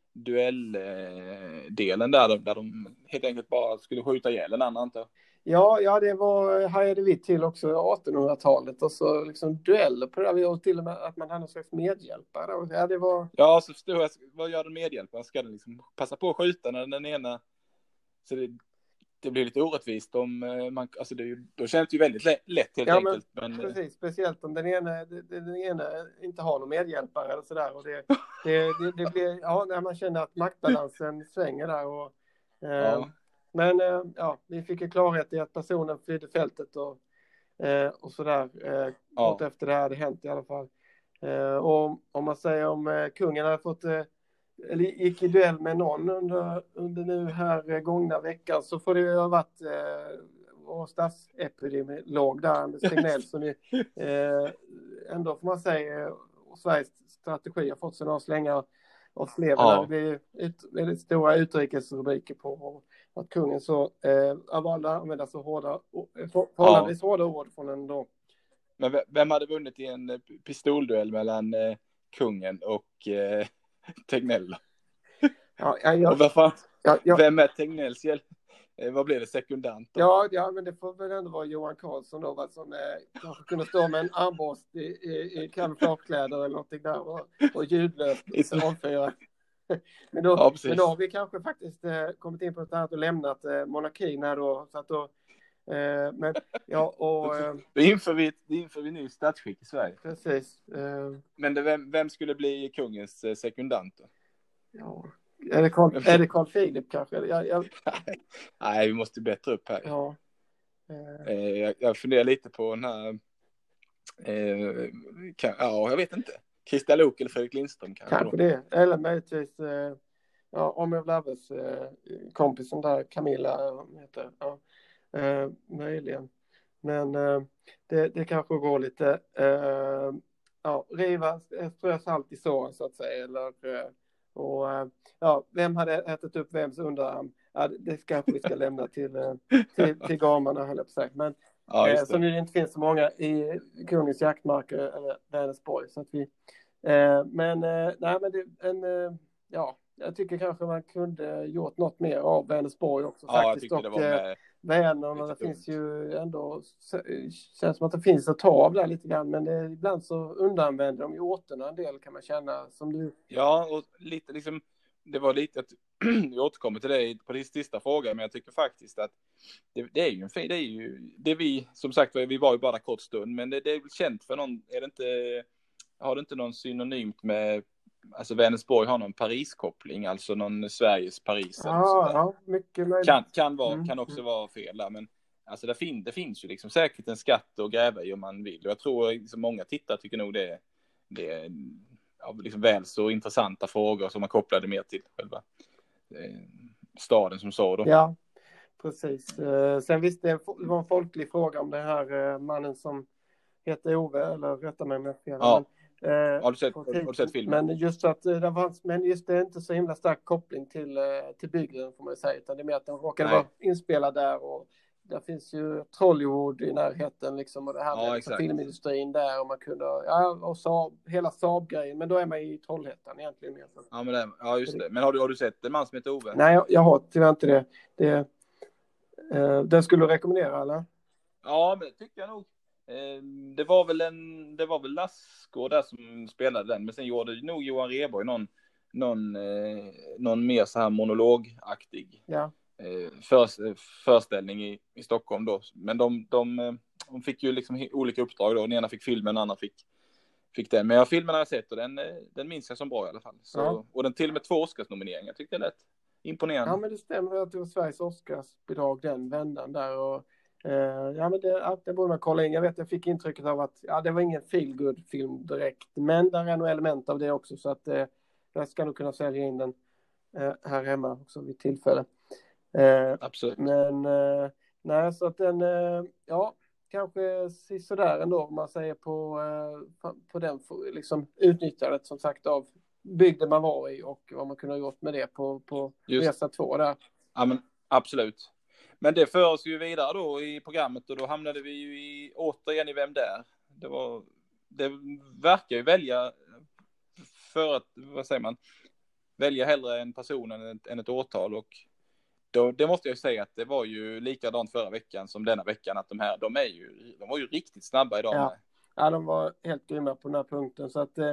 duelldelen eh, där, där de helt enkelt bara skulle skjuta ihjäl en annan, inte? Ja, ja, det var, hajade vi till också artonhundratalet och så liksom dueller på det där, och till och med att man hade någon slags medhjälpare. Ja, det var... Ja, så förstår jag, vad gör den medhjälparen? Ska den liksom passa på att skjuta när den ena, så det, det blir lite orättvist om man, alltså det, då känns det ju väldigt lätt helt ja, enkelt. Men, men, precis, speciellt om den ena, den ena inte har någon medhjälpare eller sådär. Och det, det, det, det blir, ja, när man känner att maktbalansen svänger där. Och, eh, ja. Men eh, ja, vi fick ju klarhet i att personen flydde fältet och, eh, och sådär. Eh, ja. Kort efter det hade hänt i alla fall. Eh, och om man säger om eh, kungen hade fått, eh, eller gick i duell med någon under, under nu här gångna veckan, så får det ju ha varit eh, vår statsepidemiolog där, Anders Tegnell, som ju, eh, ändå får man säga, och Sveriges strategi har fått sig några slängar av sleven. Ja. Det blir ut, väldigt stora utrikesrubriker på att kungen så eh, valde att använda så hårda, förhållandevis ja. hårda ord från en då. Men vem hade vunnit i en pistolduell mellan eh, kungen och eh, Tegnell? Ja, ja, jag, och varför, ja, ja. Vem är Tegnells hjälp? Eh, vad blir det, sekundant då? Ja, ja, men det får väl ändå vara Johan Karlsson då, va, som eh, kanske kunde stå med en armborst i, i, i kamouflagekläder eller någonting där och, och ljudlöst avfyra. Men då, ja, men då har vi kanske faktiskt eh, kommit in på ett annat och lämnat eh, monarkin här då. Så att då eh, men, ja, och, eh, då inför vi, inför vi ny statsskick i Sverige. Precis. Eh, men det, vem, vem skulle bli kungens eh, sekundant då? Ja, är det Carl, är det Carl Philip kanske? Jag, jag... Nej, vi måste bättre upp här. Ja. Eh. Eh, jag, jag funderar lite på den här, eh, kan, ja, jag vet inte. Christer Lok eller Fredrik Lindström kanske. Kanske det. Eller möjligtvis eh, ja, Omar Blaves eh, kompisen där, Camilla heter. Ja, eh, möjligen. Men eh, det, det kanske går lite eh, ja, riva, strö salt i såren så att säga. Eller, eh, och eh, ja, vem hade ätit upp vems underarm? Ja, det kanske vi ska lämna till, eh, till, till gamarna, höll jag på att säga. Men ja, eh, som ju inte finns så många i kungens jaktmarker eller Vänersborg, så att vi Eh, men eh, nej, men det, en, eh, ja, jag tycker kanske man kunde gjort något mer av Vänersborg också ja, faktiskt. Jag det var med... Vänern, och det finns ju ändå, känns som att det finns att ta av där lite grann, men det, ibland så undanvänder de ju orterna en del, kan man känna, som du. Ja, och lite liksom, det var lite att jag återkommer till det på din sista fråga, men jag tycker faktiskt att det, det är ju en fin, det är ju, det vi, som sagt, vi var ju bara kort stund, men det, det är känt för någon, är det inte, har det inte någon synonymt med, alltså Vänersborg har någon Paris-koppling, alltså någon Sveriges Paris. Ja, ja, mycket möjligt. Kan, kan, vara, mm. kan också vara fel där, men alltså det, fin, det finns ju liksom säkert en skatt att gräva i om man vill. Och jag tror liksom många tittare tycker nog det, det är ja, liksom väl så intressanta frågor som man kopplade mer till själva eh, staden som så då. Ja, precis. Eh, sen visst, det var en folklig fråga om den här eh, mannen som heter Ove, eller rätta mig med fel. Ja. Men, eh, har, du sett, har du sett filmen? Men just att det var, men just det är inte så himla stark koppling till, till bygden, får man ju säga, utan det är mer att den råkade vara inspelad där, och där finns ju Trollywood i närheten liksom, och det här med ja, liksom, filmindustrin där, och man kunde, ja, och Saab, hela Saab-grejen, men då är man i Trollhättan egentligen mer. Så. Ja, men det, ja, just det. Men har du, har du sett en man som heter Ove? Nej, jag, jag har tyvärr inte det. det eh, den skulle du rekommendera, eller? Ja, men det tycker jag nog. Eh, det var väl en, det var väl Lassgård där som spelade den, men sen gjorde nog Johan Rheborg någon, någon, eh, någon mer så här monologaktig Ja. eh, för, föreställning i, i Stockholm då. Men de, de, eh, de fick ju liksom olika uppdrag då. Den ena fick filmen, den andra fick, fick den. Men jag filmen har jag sett och den, eh, den minns jag som bra i alla fall. Så, Ja. Och den till och med två Oscarsnomineringar. Jag tyckte det lät imponerande. Ja, men det stämmer att det var Sveriges Oscarsbidrag den vändan där. Och, eh, ja, men det, ja, det borde man kolla in. Jag vet, jag fick intrycket av att ja, det var ingen feel-good-film direkt. Men där är nog element av det också. Så att eh, jag ska nog kunna sälja in den eh, här hemma också vid tillfälle. Eh, Absolut. Men eh, nej, så att den, eh, ja, kanske sådär ändå om man säger på, eh, på den liksom, utnyttjandet som sagt av bygden man var i och vad man kunde ha gjort med det på, på resa två där. Ja, men absolut. Men det för oss ju vidare då i programmet och då hamnade vi ju i, återigen i Vem där? Det var, det verkar ju välja för att, vad säger man, välja hellre en person än ett, än ett årtal och då, det måste jag säga att det var ju likadant förra veckan som denna veckan att de här, de är ju, de var ju riktigt snabba idag. Ja, med. ja de var helt grymma på den här punkten så att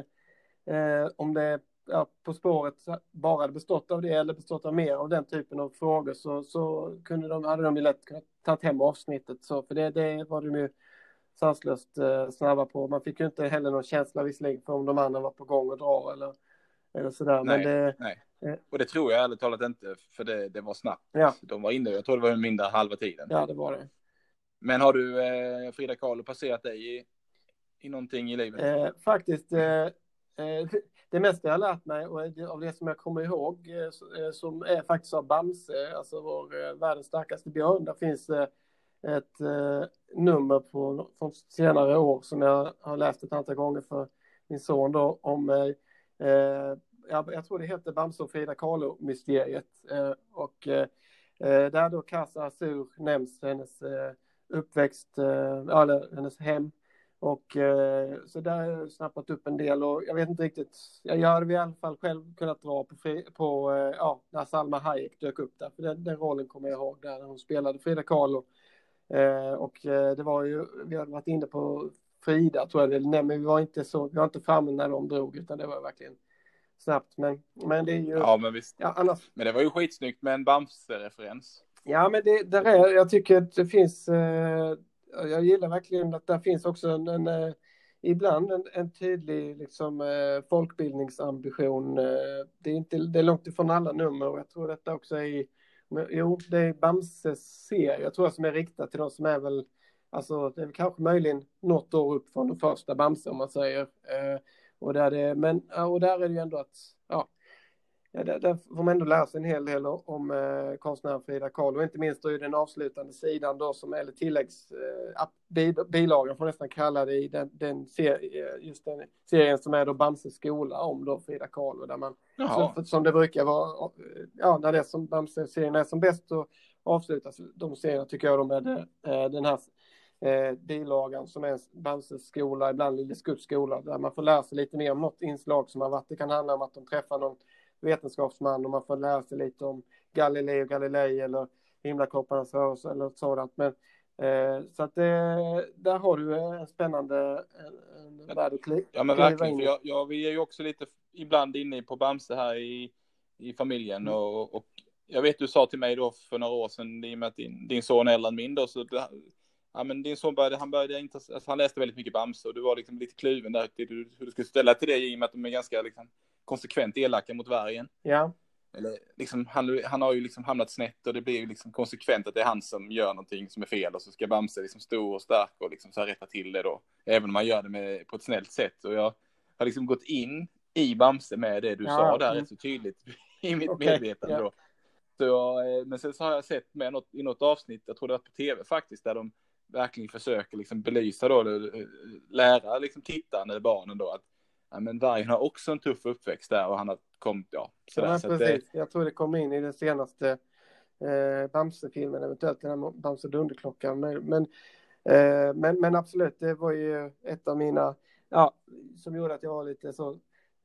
eh, om det ja, På spåret bara hade bestått av det eller bestått av mer av den typen av frågor så, så kunde de, hade de ju lätt kunnat ta hem avsnittet så för det, det var de ju sanslöst eh, snabba på. Man fick ju inte heller någon känsla visserligen för om de andra var på gång och dra eller, eller sådär. Nej, men det, nej. Eh, och det tror jag ärligt talat inte för det, det var snabbt. Ja. De var inne, jag tror det var mindre halva tiden. Ja, det var det. Men har du eh, Frida Kahlo passerat dig i, i någonting i livet? Eh, faktiskt eh, eh, det mesta jag har lärt mig och av det som jag kommer ihåg eh, som är faktiskt av Bamse, alltså vår eh, världens starkaste björn. Där finns eh, ett eh, nummer på, från senare år som jag har läst ett antal gånger för min son då om eh, eh, jag, jag tror det heter Bamse och Frida Kahlo-mysteriet eh, och eh, där då Casa Azur nämns hennes eh, uppväxt, eh, eller hennes hem. Och eh, så där har jag snappat upp en del och jag vet inte riktigt, jag hade i alla fall själv kunnat dra på, fri, på eh, ja, när Salma Hayek dök upp där, för den, den rollen kommer jag ihåg där när hon spelade Frida Kahlo. Eh, och eh, det var ju, vi hade varit inne på Frida tror jag det, nej men vi var inte så, vi var inte framme när de drog utan det var verkligen snabbt, men, men det är ju... Ja, men visst. Ja, annars... Men det var ju skitsnyggt med en Bamse-referens. Ja, men det där är, jag tycker att det finns... Eh, jag gillar verkligen att där finns också en, en eh, ibland en, en tydlig liksom, eh, folkbildningsambition. Eh, det, är inte, det är långt ifrån alla nummer och jag tror detta också är i... Jo, det är Bamses serie, jag tror jag som är riktad till de som är väl... Alltså, det är kanske möjligen något år upp från den första Bamse om man säger... Eh, Och där, det, men, och där är det ju ändå att, ja, där, där får man ändå lära sig en hel del om eh, konstnären Frida Kahlo. Och inte minst då i den avslutande sidan då som, eller tilläggs, eh, bilagan får nästan kalla det i den, den serie, just den serien som är då Bamses skola om då Frida Kahlo. Där man, så, som det brukar vara, ja, när det är som Bamse-serien är som bäst så avslutas de serierna tycker jag då med eh, den här Eh, bilagan som är Bamses skola, ibland Lille Skutts skola, där man får lära sig lite mer om något inslag som har varit. Det kan handla om att de träffar någon vetenskapsman och man får lära sig lite om Galileo Galilei eller himlakropparnas rörelse eller något sådant. Men, eh, så att det, där har du en spännande en, en värld att kliva. Ja, men verkligen, för jag, jag, vi är ju också lite ibland inne på Bamse här i, i familjen mm. och, och jag vet du sa till mig då för några år sedan i och med att din, din son är äldre än min då, så ja, men din son började, han började inte, alltså han läste väldigt mycket Bamse och du var liksom lite kluven där till hur, hur du skulle ställa till det i och med att de är ganska liksom, konsekvent elaka mot vargen. Ja. Eller liksom, han, han har ju liksom hamnat snett och det blir ju liksom konsekvent att det är han som gör någonting som är fel och så ska Bamse liksom stor och stark och liksom så här rätta till det då. Även om han gör det med, på ett snällt sätt. Och jag har liksom gått in i Bamse med det du ja. sa där rätt så tydligt i mitt okay. medvetande då. Så jag, men sen så har jag sett med något, i något avsnitt, jag tror det var på tv faktiskt, där de verkligen försöker liksom belysa då, lära liksom tittaren eller barnen då att ja, men vargen har också en tuff uppväxt där och han har kommit, ja. Sådär, ja så precis. Det... Jag tror det kom in i den senaste eh, Bamse-filmen, eventuellt den här Bamse Dunderklockan. Men, men, eh, men, men absolut, det var ju ett av mina, ja, som gjorde att jag var lite så,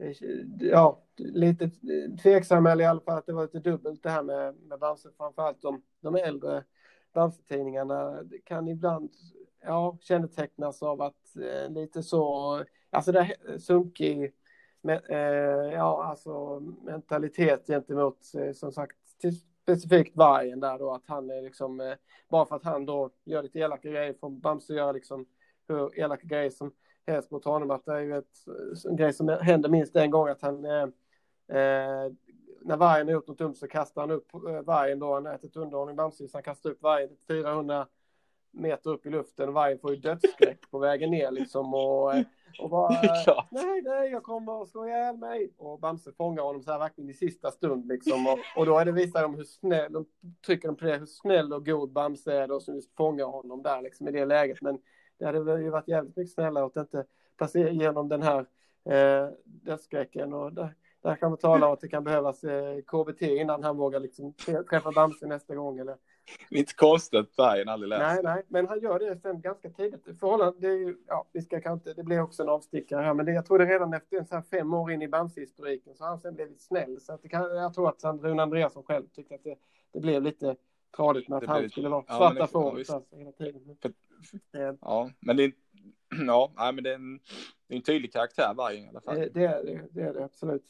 ja, lite tveksam, eller i alla fall att det var lite dubbelt det här med, med Bamse, framförallt de, de äldre Bamse-tidningarna kan ibland ja, kännetecknas av att eh, lite så, alltså det är sunkig med, eh, ja, alltså mentalitet gentemot, eh, som sagt, till specifikt Vargen där då, att han är liksom, eh, bara för att han då gör lite elaka grejer, från Bamse gör liksom hur elaka grejer som helst mot honom, att det är ju ett, en grej som händer minst en gång, att han, eh, eh, när Vargen har gjort något dumt så kastar han upp eh, Vargen då, han har ätit underhållning Bamse, så han kastar upp Vargen fyrahundra meter upp i luften, och Vargen får ju dödsskräck på vägen ner liksom, och, och bara, nej, nej, jag kommer att slå ihjäl mig, och Bamse fångar honom så här verkligen i sista stund liksom, och, och då är det visar de hur snäll, de trycker de på det, hur snäll och god Bamse är då, som just fångar honom där liksom i det läget, men det hade ju varit jävligt mycket snällare att inte passera igenom den här eh, dödsskräcken, och där, där kan man tala om att det kan behövas eh, K B T innan han vågar liksom träffa Bamse nästa gång, eller? Det är inte konstigt att Vargen aldrig läser. Nej, nej, men han gör det sen ganska tidigt. Förhållande, det är ju, ja, vi ska kanske, det blir också en avstickare här, men det, jag tror det redan efter en så här fem år in i Bamse-historiken så har han sen blivit snäll. Så att det kan, jag tror att Rune Andreasson själv tyckte att det, det blev lite tradigt med att det han blev, skulle vara svarta ja, får ja, hela tiden. För, för, ja, men det är, ja, nej, men det är en, det är en tydlig karaktär, Vargen i alla fall. Det, det, är, det, det är det, absolut.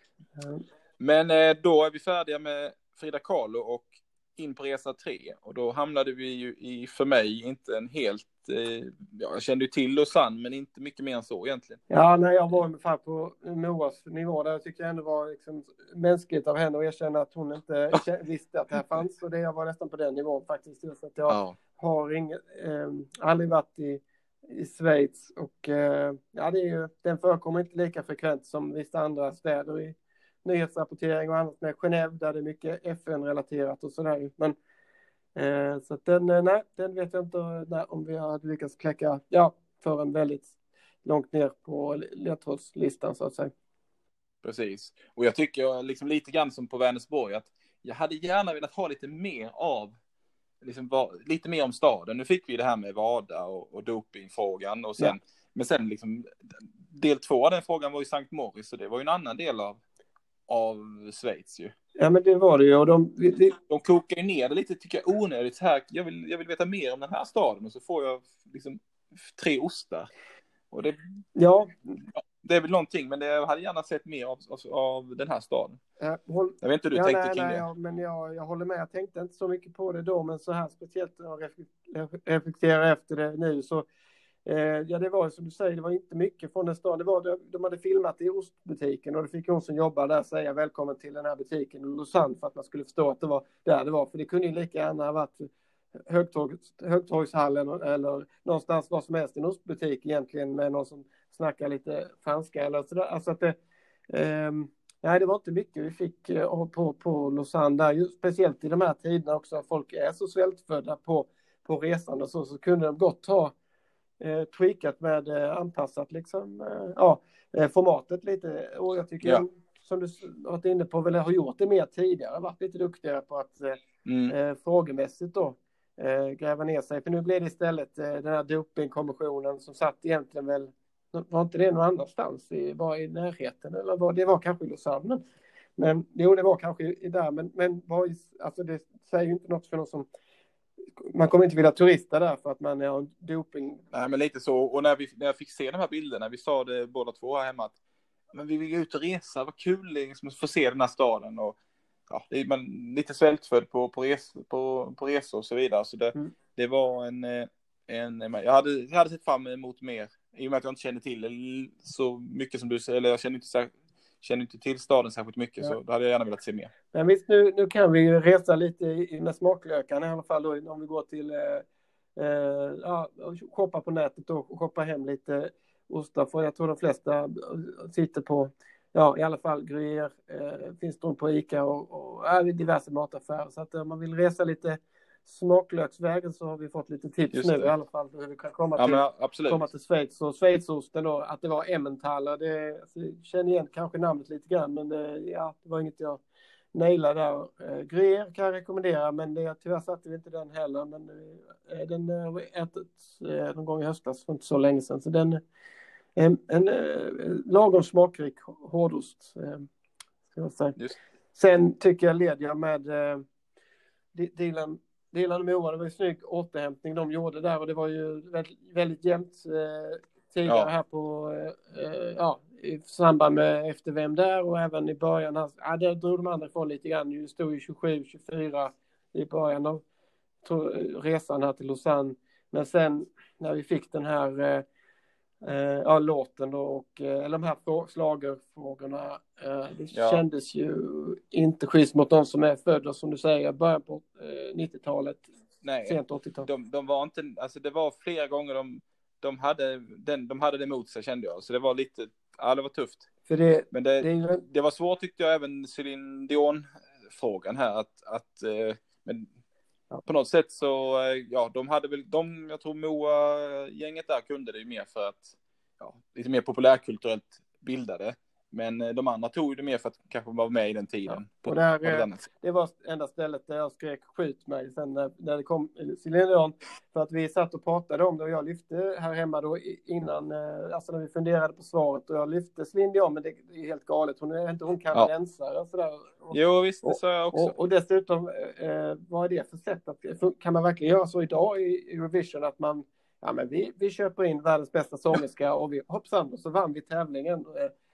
Men då är vi färdiga med Frida Kahlo och in på resa tre, och då hamnade vi ju i, för mig, inte en helt, eh, ja, jag kände ju till Lausanne, men inte mycket mer än så egentligen. Ja, när jag var ungefär på Moas nivå, där tycker jag ändå var liksom mänskligt av henne att erkänna att hon inte visste att det här fanns, och det jag var nästan på den nivån faktiskt, just att jag ja. har inget, eh, aldrig varit i, i Schweiz, och eh, ja, det är ju, den förekommer inte lika frekvent som vissa andra städer i nyhetsrapportering och annat, med Genève där det är mycket F N-relaterat och sådär. Men eh, så att den, nej, den vet jag inte nej, om vi hade lyckats kläcka, ja, för en väldigt långt ner på ledtrådslistan så att säga. Precis. Och jag tycker liksom lite grann som på Vänersborg, att jag hade gärna velat ha lite mer av, liksom var, lite mer om staden. Nu fick vi det här med Vada och, och dopingfrågan, och sen, ja. men sen liksom del två av den frågan var ju Sankt Moritz, så det var ju en annan del av av Schweiz ju. Ja, men det var det ju. Och de, de... de kokar ju ner det lite, tycker jag, onödigt här. Jag vill, jag vill veta mer om den här staden, och så får jag liksom tre ostar. Och det, ja. det är väl någonting, men det, jag hade gärna sett mer av, av, av den här staden. Ja, håll... Jag vet inte hur du ja, tänkte nej, kring nej, det. Ja, men jag, jag håller med. Jag tänkte inte så mycket på det då, men så här speciellt när jag reflekterar efter det nu, så Eh, ja, det var som du säger, det var inte mycket från den staden. Det var, de hade filmat i ostbutiken, och det fick hon som jobbar där säga välkommen till den här butiken i Lausanne, för att man skulle förstå att det var där det var. För det kunde ju lika gärna ha varit Högtorg, Högtorgshallen eller någonstans vad som helst i en ostbutik egentligen, med någon som snackar lite franska eller sådär. Alltså att det, eh, nej, det var inte mycket vi fick eh, på, på Lausanne där, just, speciellt i de här tiderna också. Folk är så svältfödda på, på resan och så, så kunde de gott ha Eh, tweakat med eh, anpassat liksom, eh, ja, eh, formatet lite, och jag tycker ja. som du varit inne på, väl har gjort det mer tidigare, varit lite duktigare på att eh, mm. eh, frågemässigt då eh, gräva ner sig, för nu blir det istället eh, den här dopingkommissionen som satt egentligen väl, var inte det någon annanstans i, var i närheten, eller var det var kanske i Lausanne, men, men jo, det var kanske i, där, men, men var i, alltså det säger ju inte något för någon som man kommer inte vilja turista där för att man är en doping. Nej, men lite så. Och när, vi, när jag fick se de här bilderna, vi sa det båda två här hemma, att men vi vill gå ut och resa, vad kul liksom, att få se den här staden. Och ja, det är man lite svältfödd på, på, res, på, på resor och så vidare. Så det, mm. det var en, en... Jag hade, jag hade sett fram emot mer, i och med att jag inte kände till så mycket som du säger, eller jag kände inte, kände inte till staden särskilt mycket, ja. Så då hade jag gärna velat se mer. Men visst, nu, nu kan vi ju resa lite i, med smaklökarna i alla fall då, om vi går till eh, eh, ja, shoppa på nätet och shoppa hem lite ostar, för jag tror de flesta sitter på, ja, i alla fall Gruyère, eh, finns de på Ica och, och är diverse mataffärer, så att om man vill resa lite smaklöksvägen så har vi fått lite tips nu i alla fall hur vi kan komma till, ja, komma till Schweiz. Och Schweizosten då, att det var Emmentaler, det, alltså, jag känner igen kanske namnet lite grann, men det, ja, det var inget jag nailade där. Eh, Gruyère kan jag rekommendera, men det, tyvärr satte vi inte den heller, men eh, den har vi ätit eh, någon gång i höstas för inte så länge sedan, så den en, en, en lagom smakrik hårdost, eh, ska jag säga. Sen tycker jag led jag med eh, Dylan Dilan och Moa, det var ju snygg återhämtning de gjorde där och det var ju väldigt, väldigt jämnt eh, tidigare Ja. här på eh, ja, i samband med efter vem där och även i början här, ja, där drog de andra ifrån lite grann, det stod ju tjugosju tjugofyra i början av tro, resan här till Lausanne, men sen när vi fick den här eh, eh, ja, låten då och eh, eller de här slagerfrågorna eh, det Ja. kändes ju inte schysst mot de som är födda som du säger början på eh, nittiotalet. Nej, sent åttiotal. de, de var inte, alltså det var flera gånger de, de, hade, den, de hade det emot sig kände jag, så det var lite, ja det var tufft. För det, Men det, det, är ju... det var svårt tyckte jag även Céline Dion-frågan här, att, att eh, men ja. På något sätt så, eh, ja de hade väl, de, jag tror Moa-gänget där kunde det ju mer för att, ja, lite mer populärkulturellt bildade. Men de andra tog det mer för att kanske vara med i den tiden. Ja. Och där, det var enda stället där jag skrek skjut mig sen när, när det kom Céline Dion. För att vi satt och pratade om det och jag lyfte här hemma då innan, alltså när vi funderade på svaret och jag lyfte Céline Dion, men det är helt galet. Hon är inte hon kanadensare. Ja. Sådär. Och, jo visst, det sa jag också. Och, och dessutom, eh, vad är det för sätt? Att, kan man verkligen göra så idag i Eurovision att man, ja men vi, vi köper in världens bästa sångerska och vi hoppsan och så vann vi tävlingen.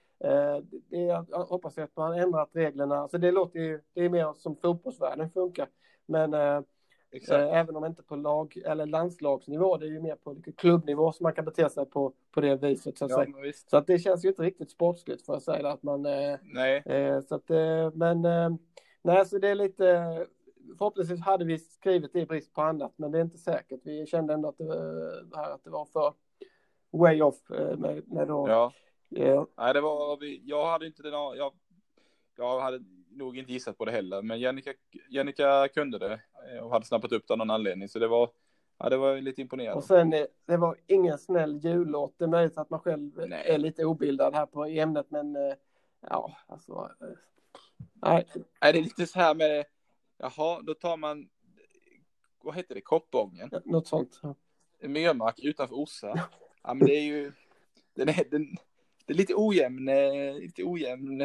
Uh, det, jag hoppas att man har ändrat reglerna. Alltså det låter ju, det är mer som fotbollsvärlden funkar. Men uh, uh, även om inte på lag eller landslagsnivå, det är ju mer på klubbnivå som man kan bete sig på, på det viset. Så att, ja, så att det känns ju inte riktigt sportsligt för att säga att man... Uh, nej. Uh, så att, uh, men uh, nej, så det är lite... Förhoppningsvis hade vi skrivit det i brist på annat, men det är inte säkert. Vi kände ändå att det, uh, att det var för way off uh, med, med då... Ja. Yeah. Nej, det var, jag hade inte den, jag, jag hade nog inte gissat på det heller, men Jennica, Jennica kunde det och hade snappat upp det av någon anledning, så det var, ja, det var lite imponerande. Och sen, det var ingen snäll jullåt, det är möjligt att man själv nej. Är lite obildad här på ämnet, men ja, alltså, nej. Nej, det är lite så här med, jaha, då tar man, vad heter det, Koppången? Ja, något sånt. Ja. Myrmark utanför Orsa. Ja, men det är ju, den är, den det är lite ojämn, lite ojämn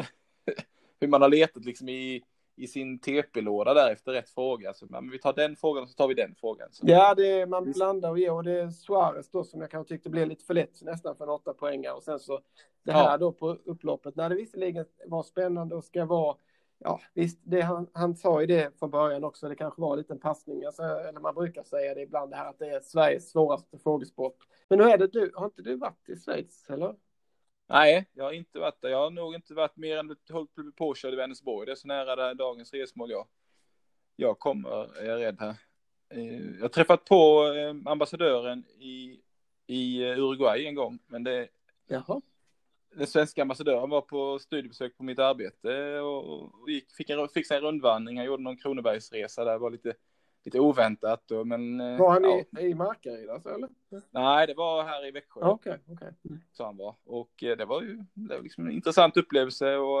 hur man har letat liksom i, i sin T P-låda där efter rätt fråga. Så men vi tar den frågan och så tar vi den frågan. Så. Ja, det är, man blandar och ger. Och det är Suarez då som jag kanske tyckte blev lite för lätt nästan för en åtta poängar. Och sen så det här ja. Då på upploppet. När det visserligen var spännande och ska vara, ja visst, det, han, han sa ju det från början också. Det kanske var en liten passning. Alltså, eller man brukar säga det ibland det här att det är Sveriges svåraste frågesport. Men hur är det du? Har inte du varit i Schweiz, eller? Nej, jag har inte varit där. Jag har nog inte varit mer än hållit på påkörd i Vänersborg. Det är så nära där dagens resmål jag, jag kommer, är jag rädd här. Jag har träffat på ambassadören i, i Uruguay en gång. Men det, jaha. Den svenska ambassadören var på studiebesök på mitt arbete och gick, fick, en, fick en rundvandring. Han gjorde någon Kronobergsresa där, var lite... Lite oväntat då, men... Var han ja. i, i Markaryd alltså, eller? Nej, det var här i Växjö. Okej, okay, okej. Okay. Mm. Så han var. Och det var ju det var liksom en intressant upplevelse och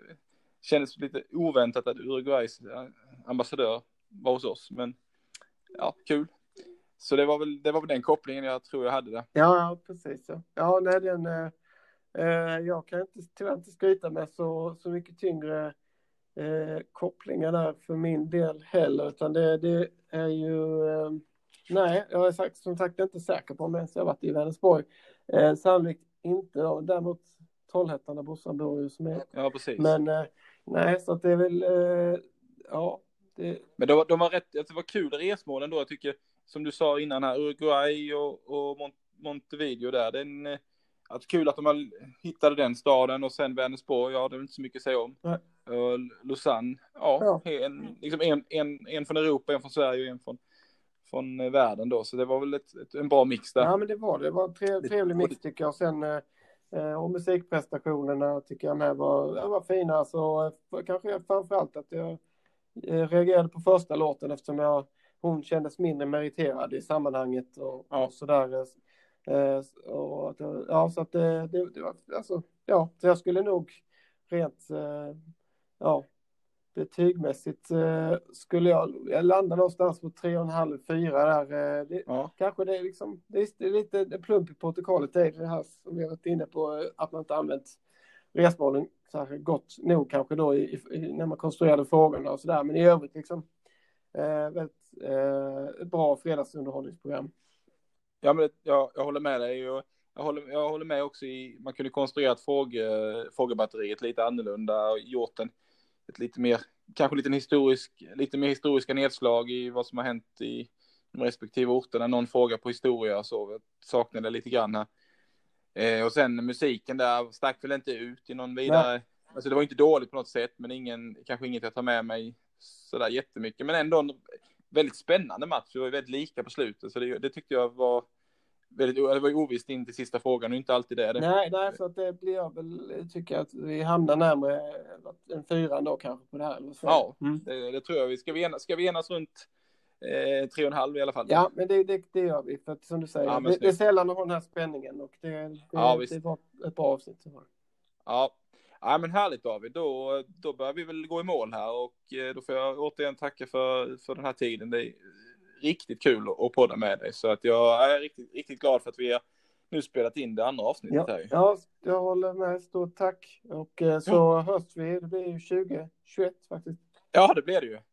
kändes lite oväntat att Uruguays ambassadör var hos oss. Men ja, kul. Så det var väl, det var väl den kopplingen jag tror jag hade där. Ja, ja precis. Ja, ja nej, den, eh, jag kan inte, tyvärr inte skryta med så, så mycket tyngre Eh, kopplingar där för min del heller, utan det, det är ju eh, nej, jag är sagt, som sagt inte säker på om jag har varit i Vänersborg. Eh, sannolikt inte då. Däremot Trollhättan där Bossan bor ju som är. Ja, precis. Men eh, nej, så att det är väl eh, ja. Det... Men de, de var rätt, alltså det var kul resmålen då, jag tycker, som du sa innan här, Uruguay och, och Mont, Montevideo där, den att kul att de har hittade den staden och sen Vänersborg, ja det är inte så mycket att säga om. Nej. Och Lausanne, ja, ja. En, liksom en, en, en från Europa, en från Sverige och en från, från världen då. Så det var väl ett, ett, en bra mix där. Ja, men det var det. Det var en tre, trevlig mix tycker jag. Sen, eh, och musikprestationerna tycker jag med var, var fina. Så kanske framförallt att jag eh, reagerade på första låten eftersom jag, hon kändes mindre meriterad i sammanhanget och, ja. och sådär. Eh, och, ja, så att det, det, det var, alltså, ja, så jag skulle nog rent, eh, ja, betygmässigt eh, skulle jag, jag landa någonstans på tre och en halv, fyra där. Eh, det, ja. Kanske det är liksom, det är, det är lite det plump i protokollet, det är det här som vi har varit inne på, att man inte använt resmålen så här gott nog kanske då i, i, när man konstruerade frågorna och sådär, men i övrigt liksom, Eh, väldigt eh, bra fredagsunderhållningsprogram. Ja, men det, jag, jag håller med dig. Och jag, håller, jag håller med också i, man kunde konstruerat fråge, frågebatteriet lite annorlunda och gjort en, ett lite mer, kanske lite historisk, lite mer historiska nedslag i vad som har hänt i de respektive orterna. Någon fråga på historia så jag saknade lite grann här. Eh, och sen musiken där stack väl inte ut i någon vidare. Nej. Alltså det var inte dåligt på något sätt, men ingen, kanske inget jag tar med mig sådär jättemycket. Men ändå en väldigt spännande match. Det var ju väldigt lika på slutet, så det, det tyckte jag var väldigt, det var ju ovisst in till sista frågan och inte alltid det. Nej, nej, så att det blir väl, tycker jag att vi hamnar närmare en fyra då kanske på det här. Eller så. Ja, mm. det, det tror jag. Vi ska vi enas, ska vi enas runt eh, tre och en halv i alla fall. Ja, men det, det, det gör vi. För att som du säger, ja, det, det är sällan att ha den här spänningen och det, det, ja, det var ett bra avsnitt. Ja. Ja, men härligt David. Då, då börjar vi väl gå i mål här och då får jag återigen tacka för, för den här tiden. Det är riktigt kul att podda med dig. Så att jag är riktigt, riktigt glad för att vi har nu spelat in det andra avsnittet ja, här. Ja, jag håller med. Stort tack. Och så ja. hörs vi. Det blir ju tjugo tjugoett faktiskt. Ja, det blir det ju.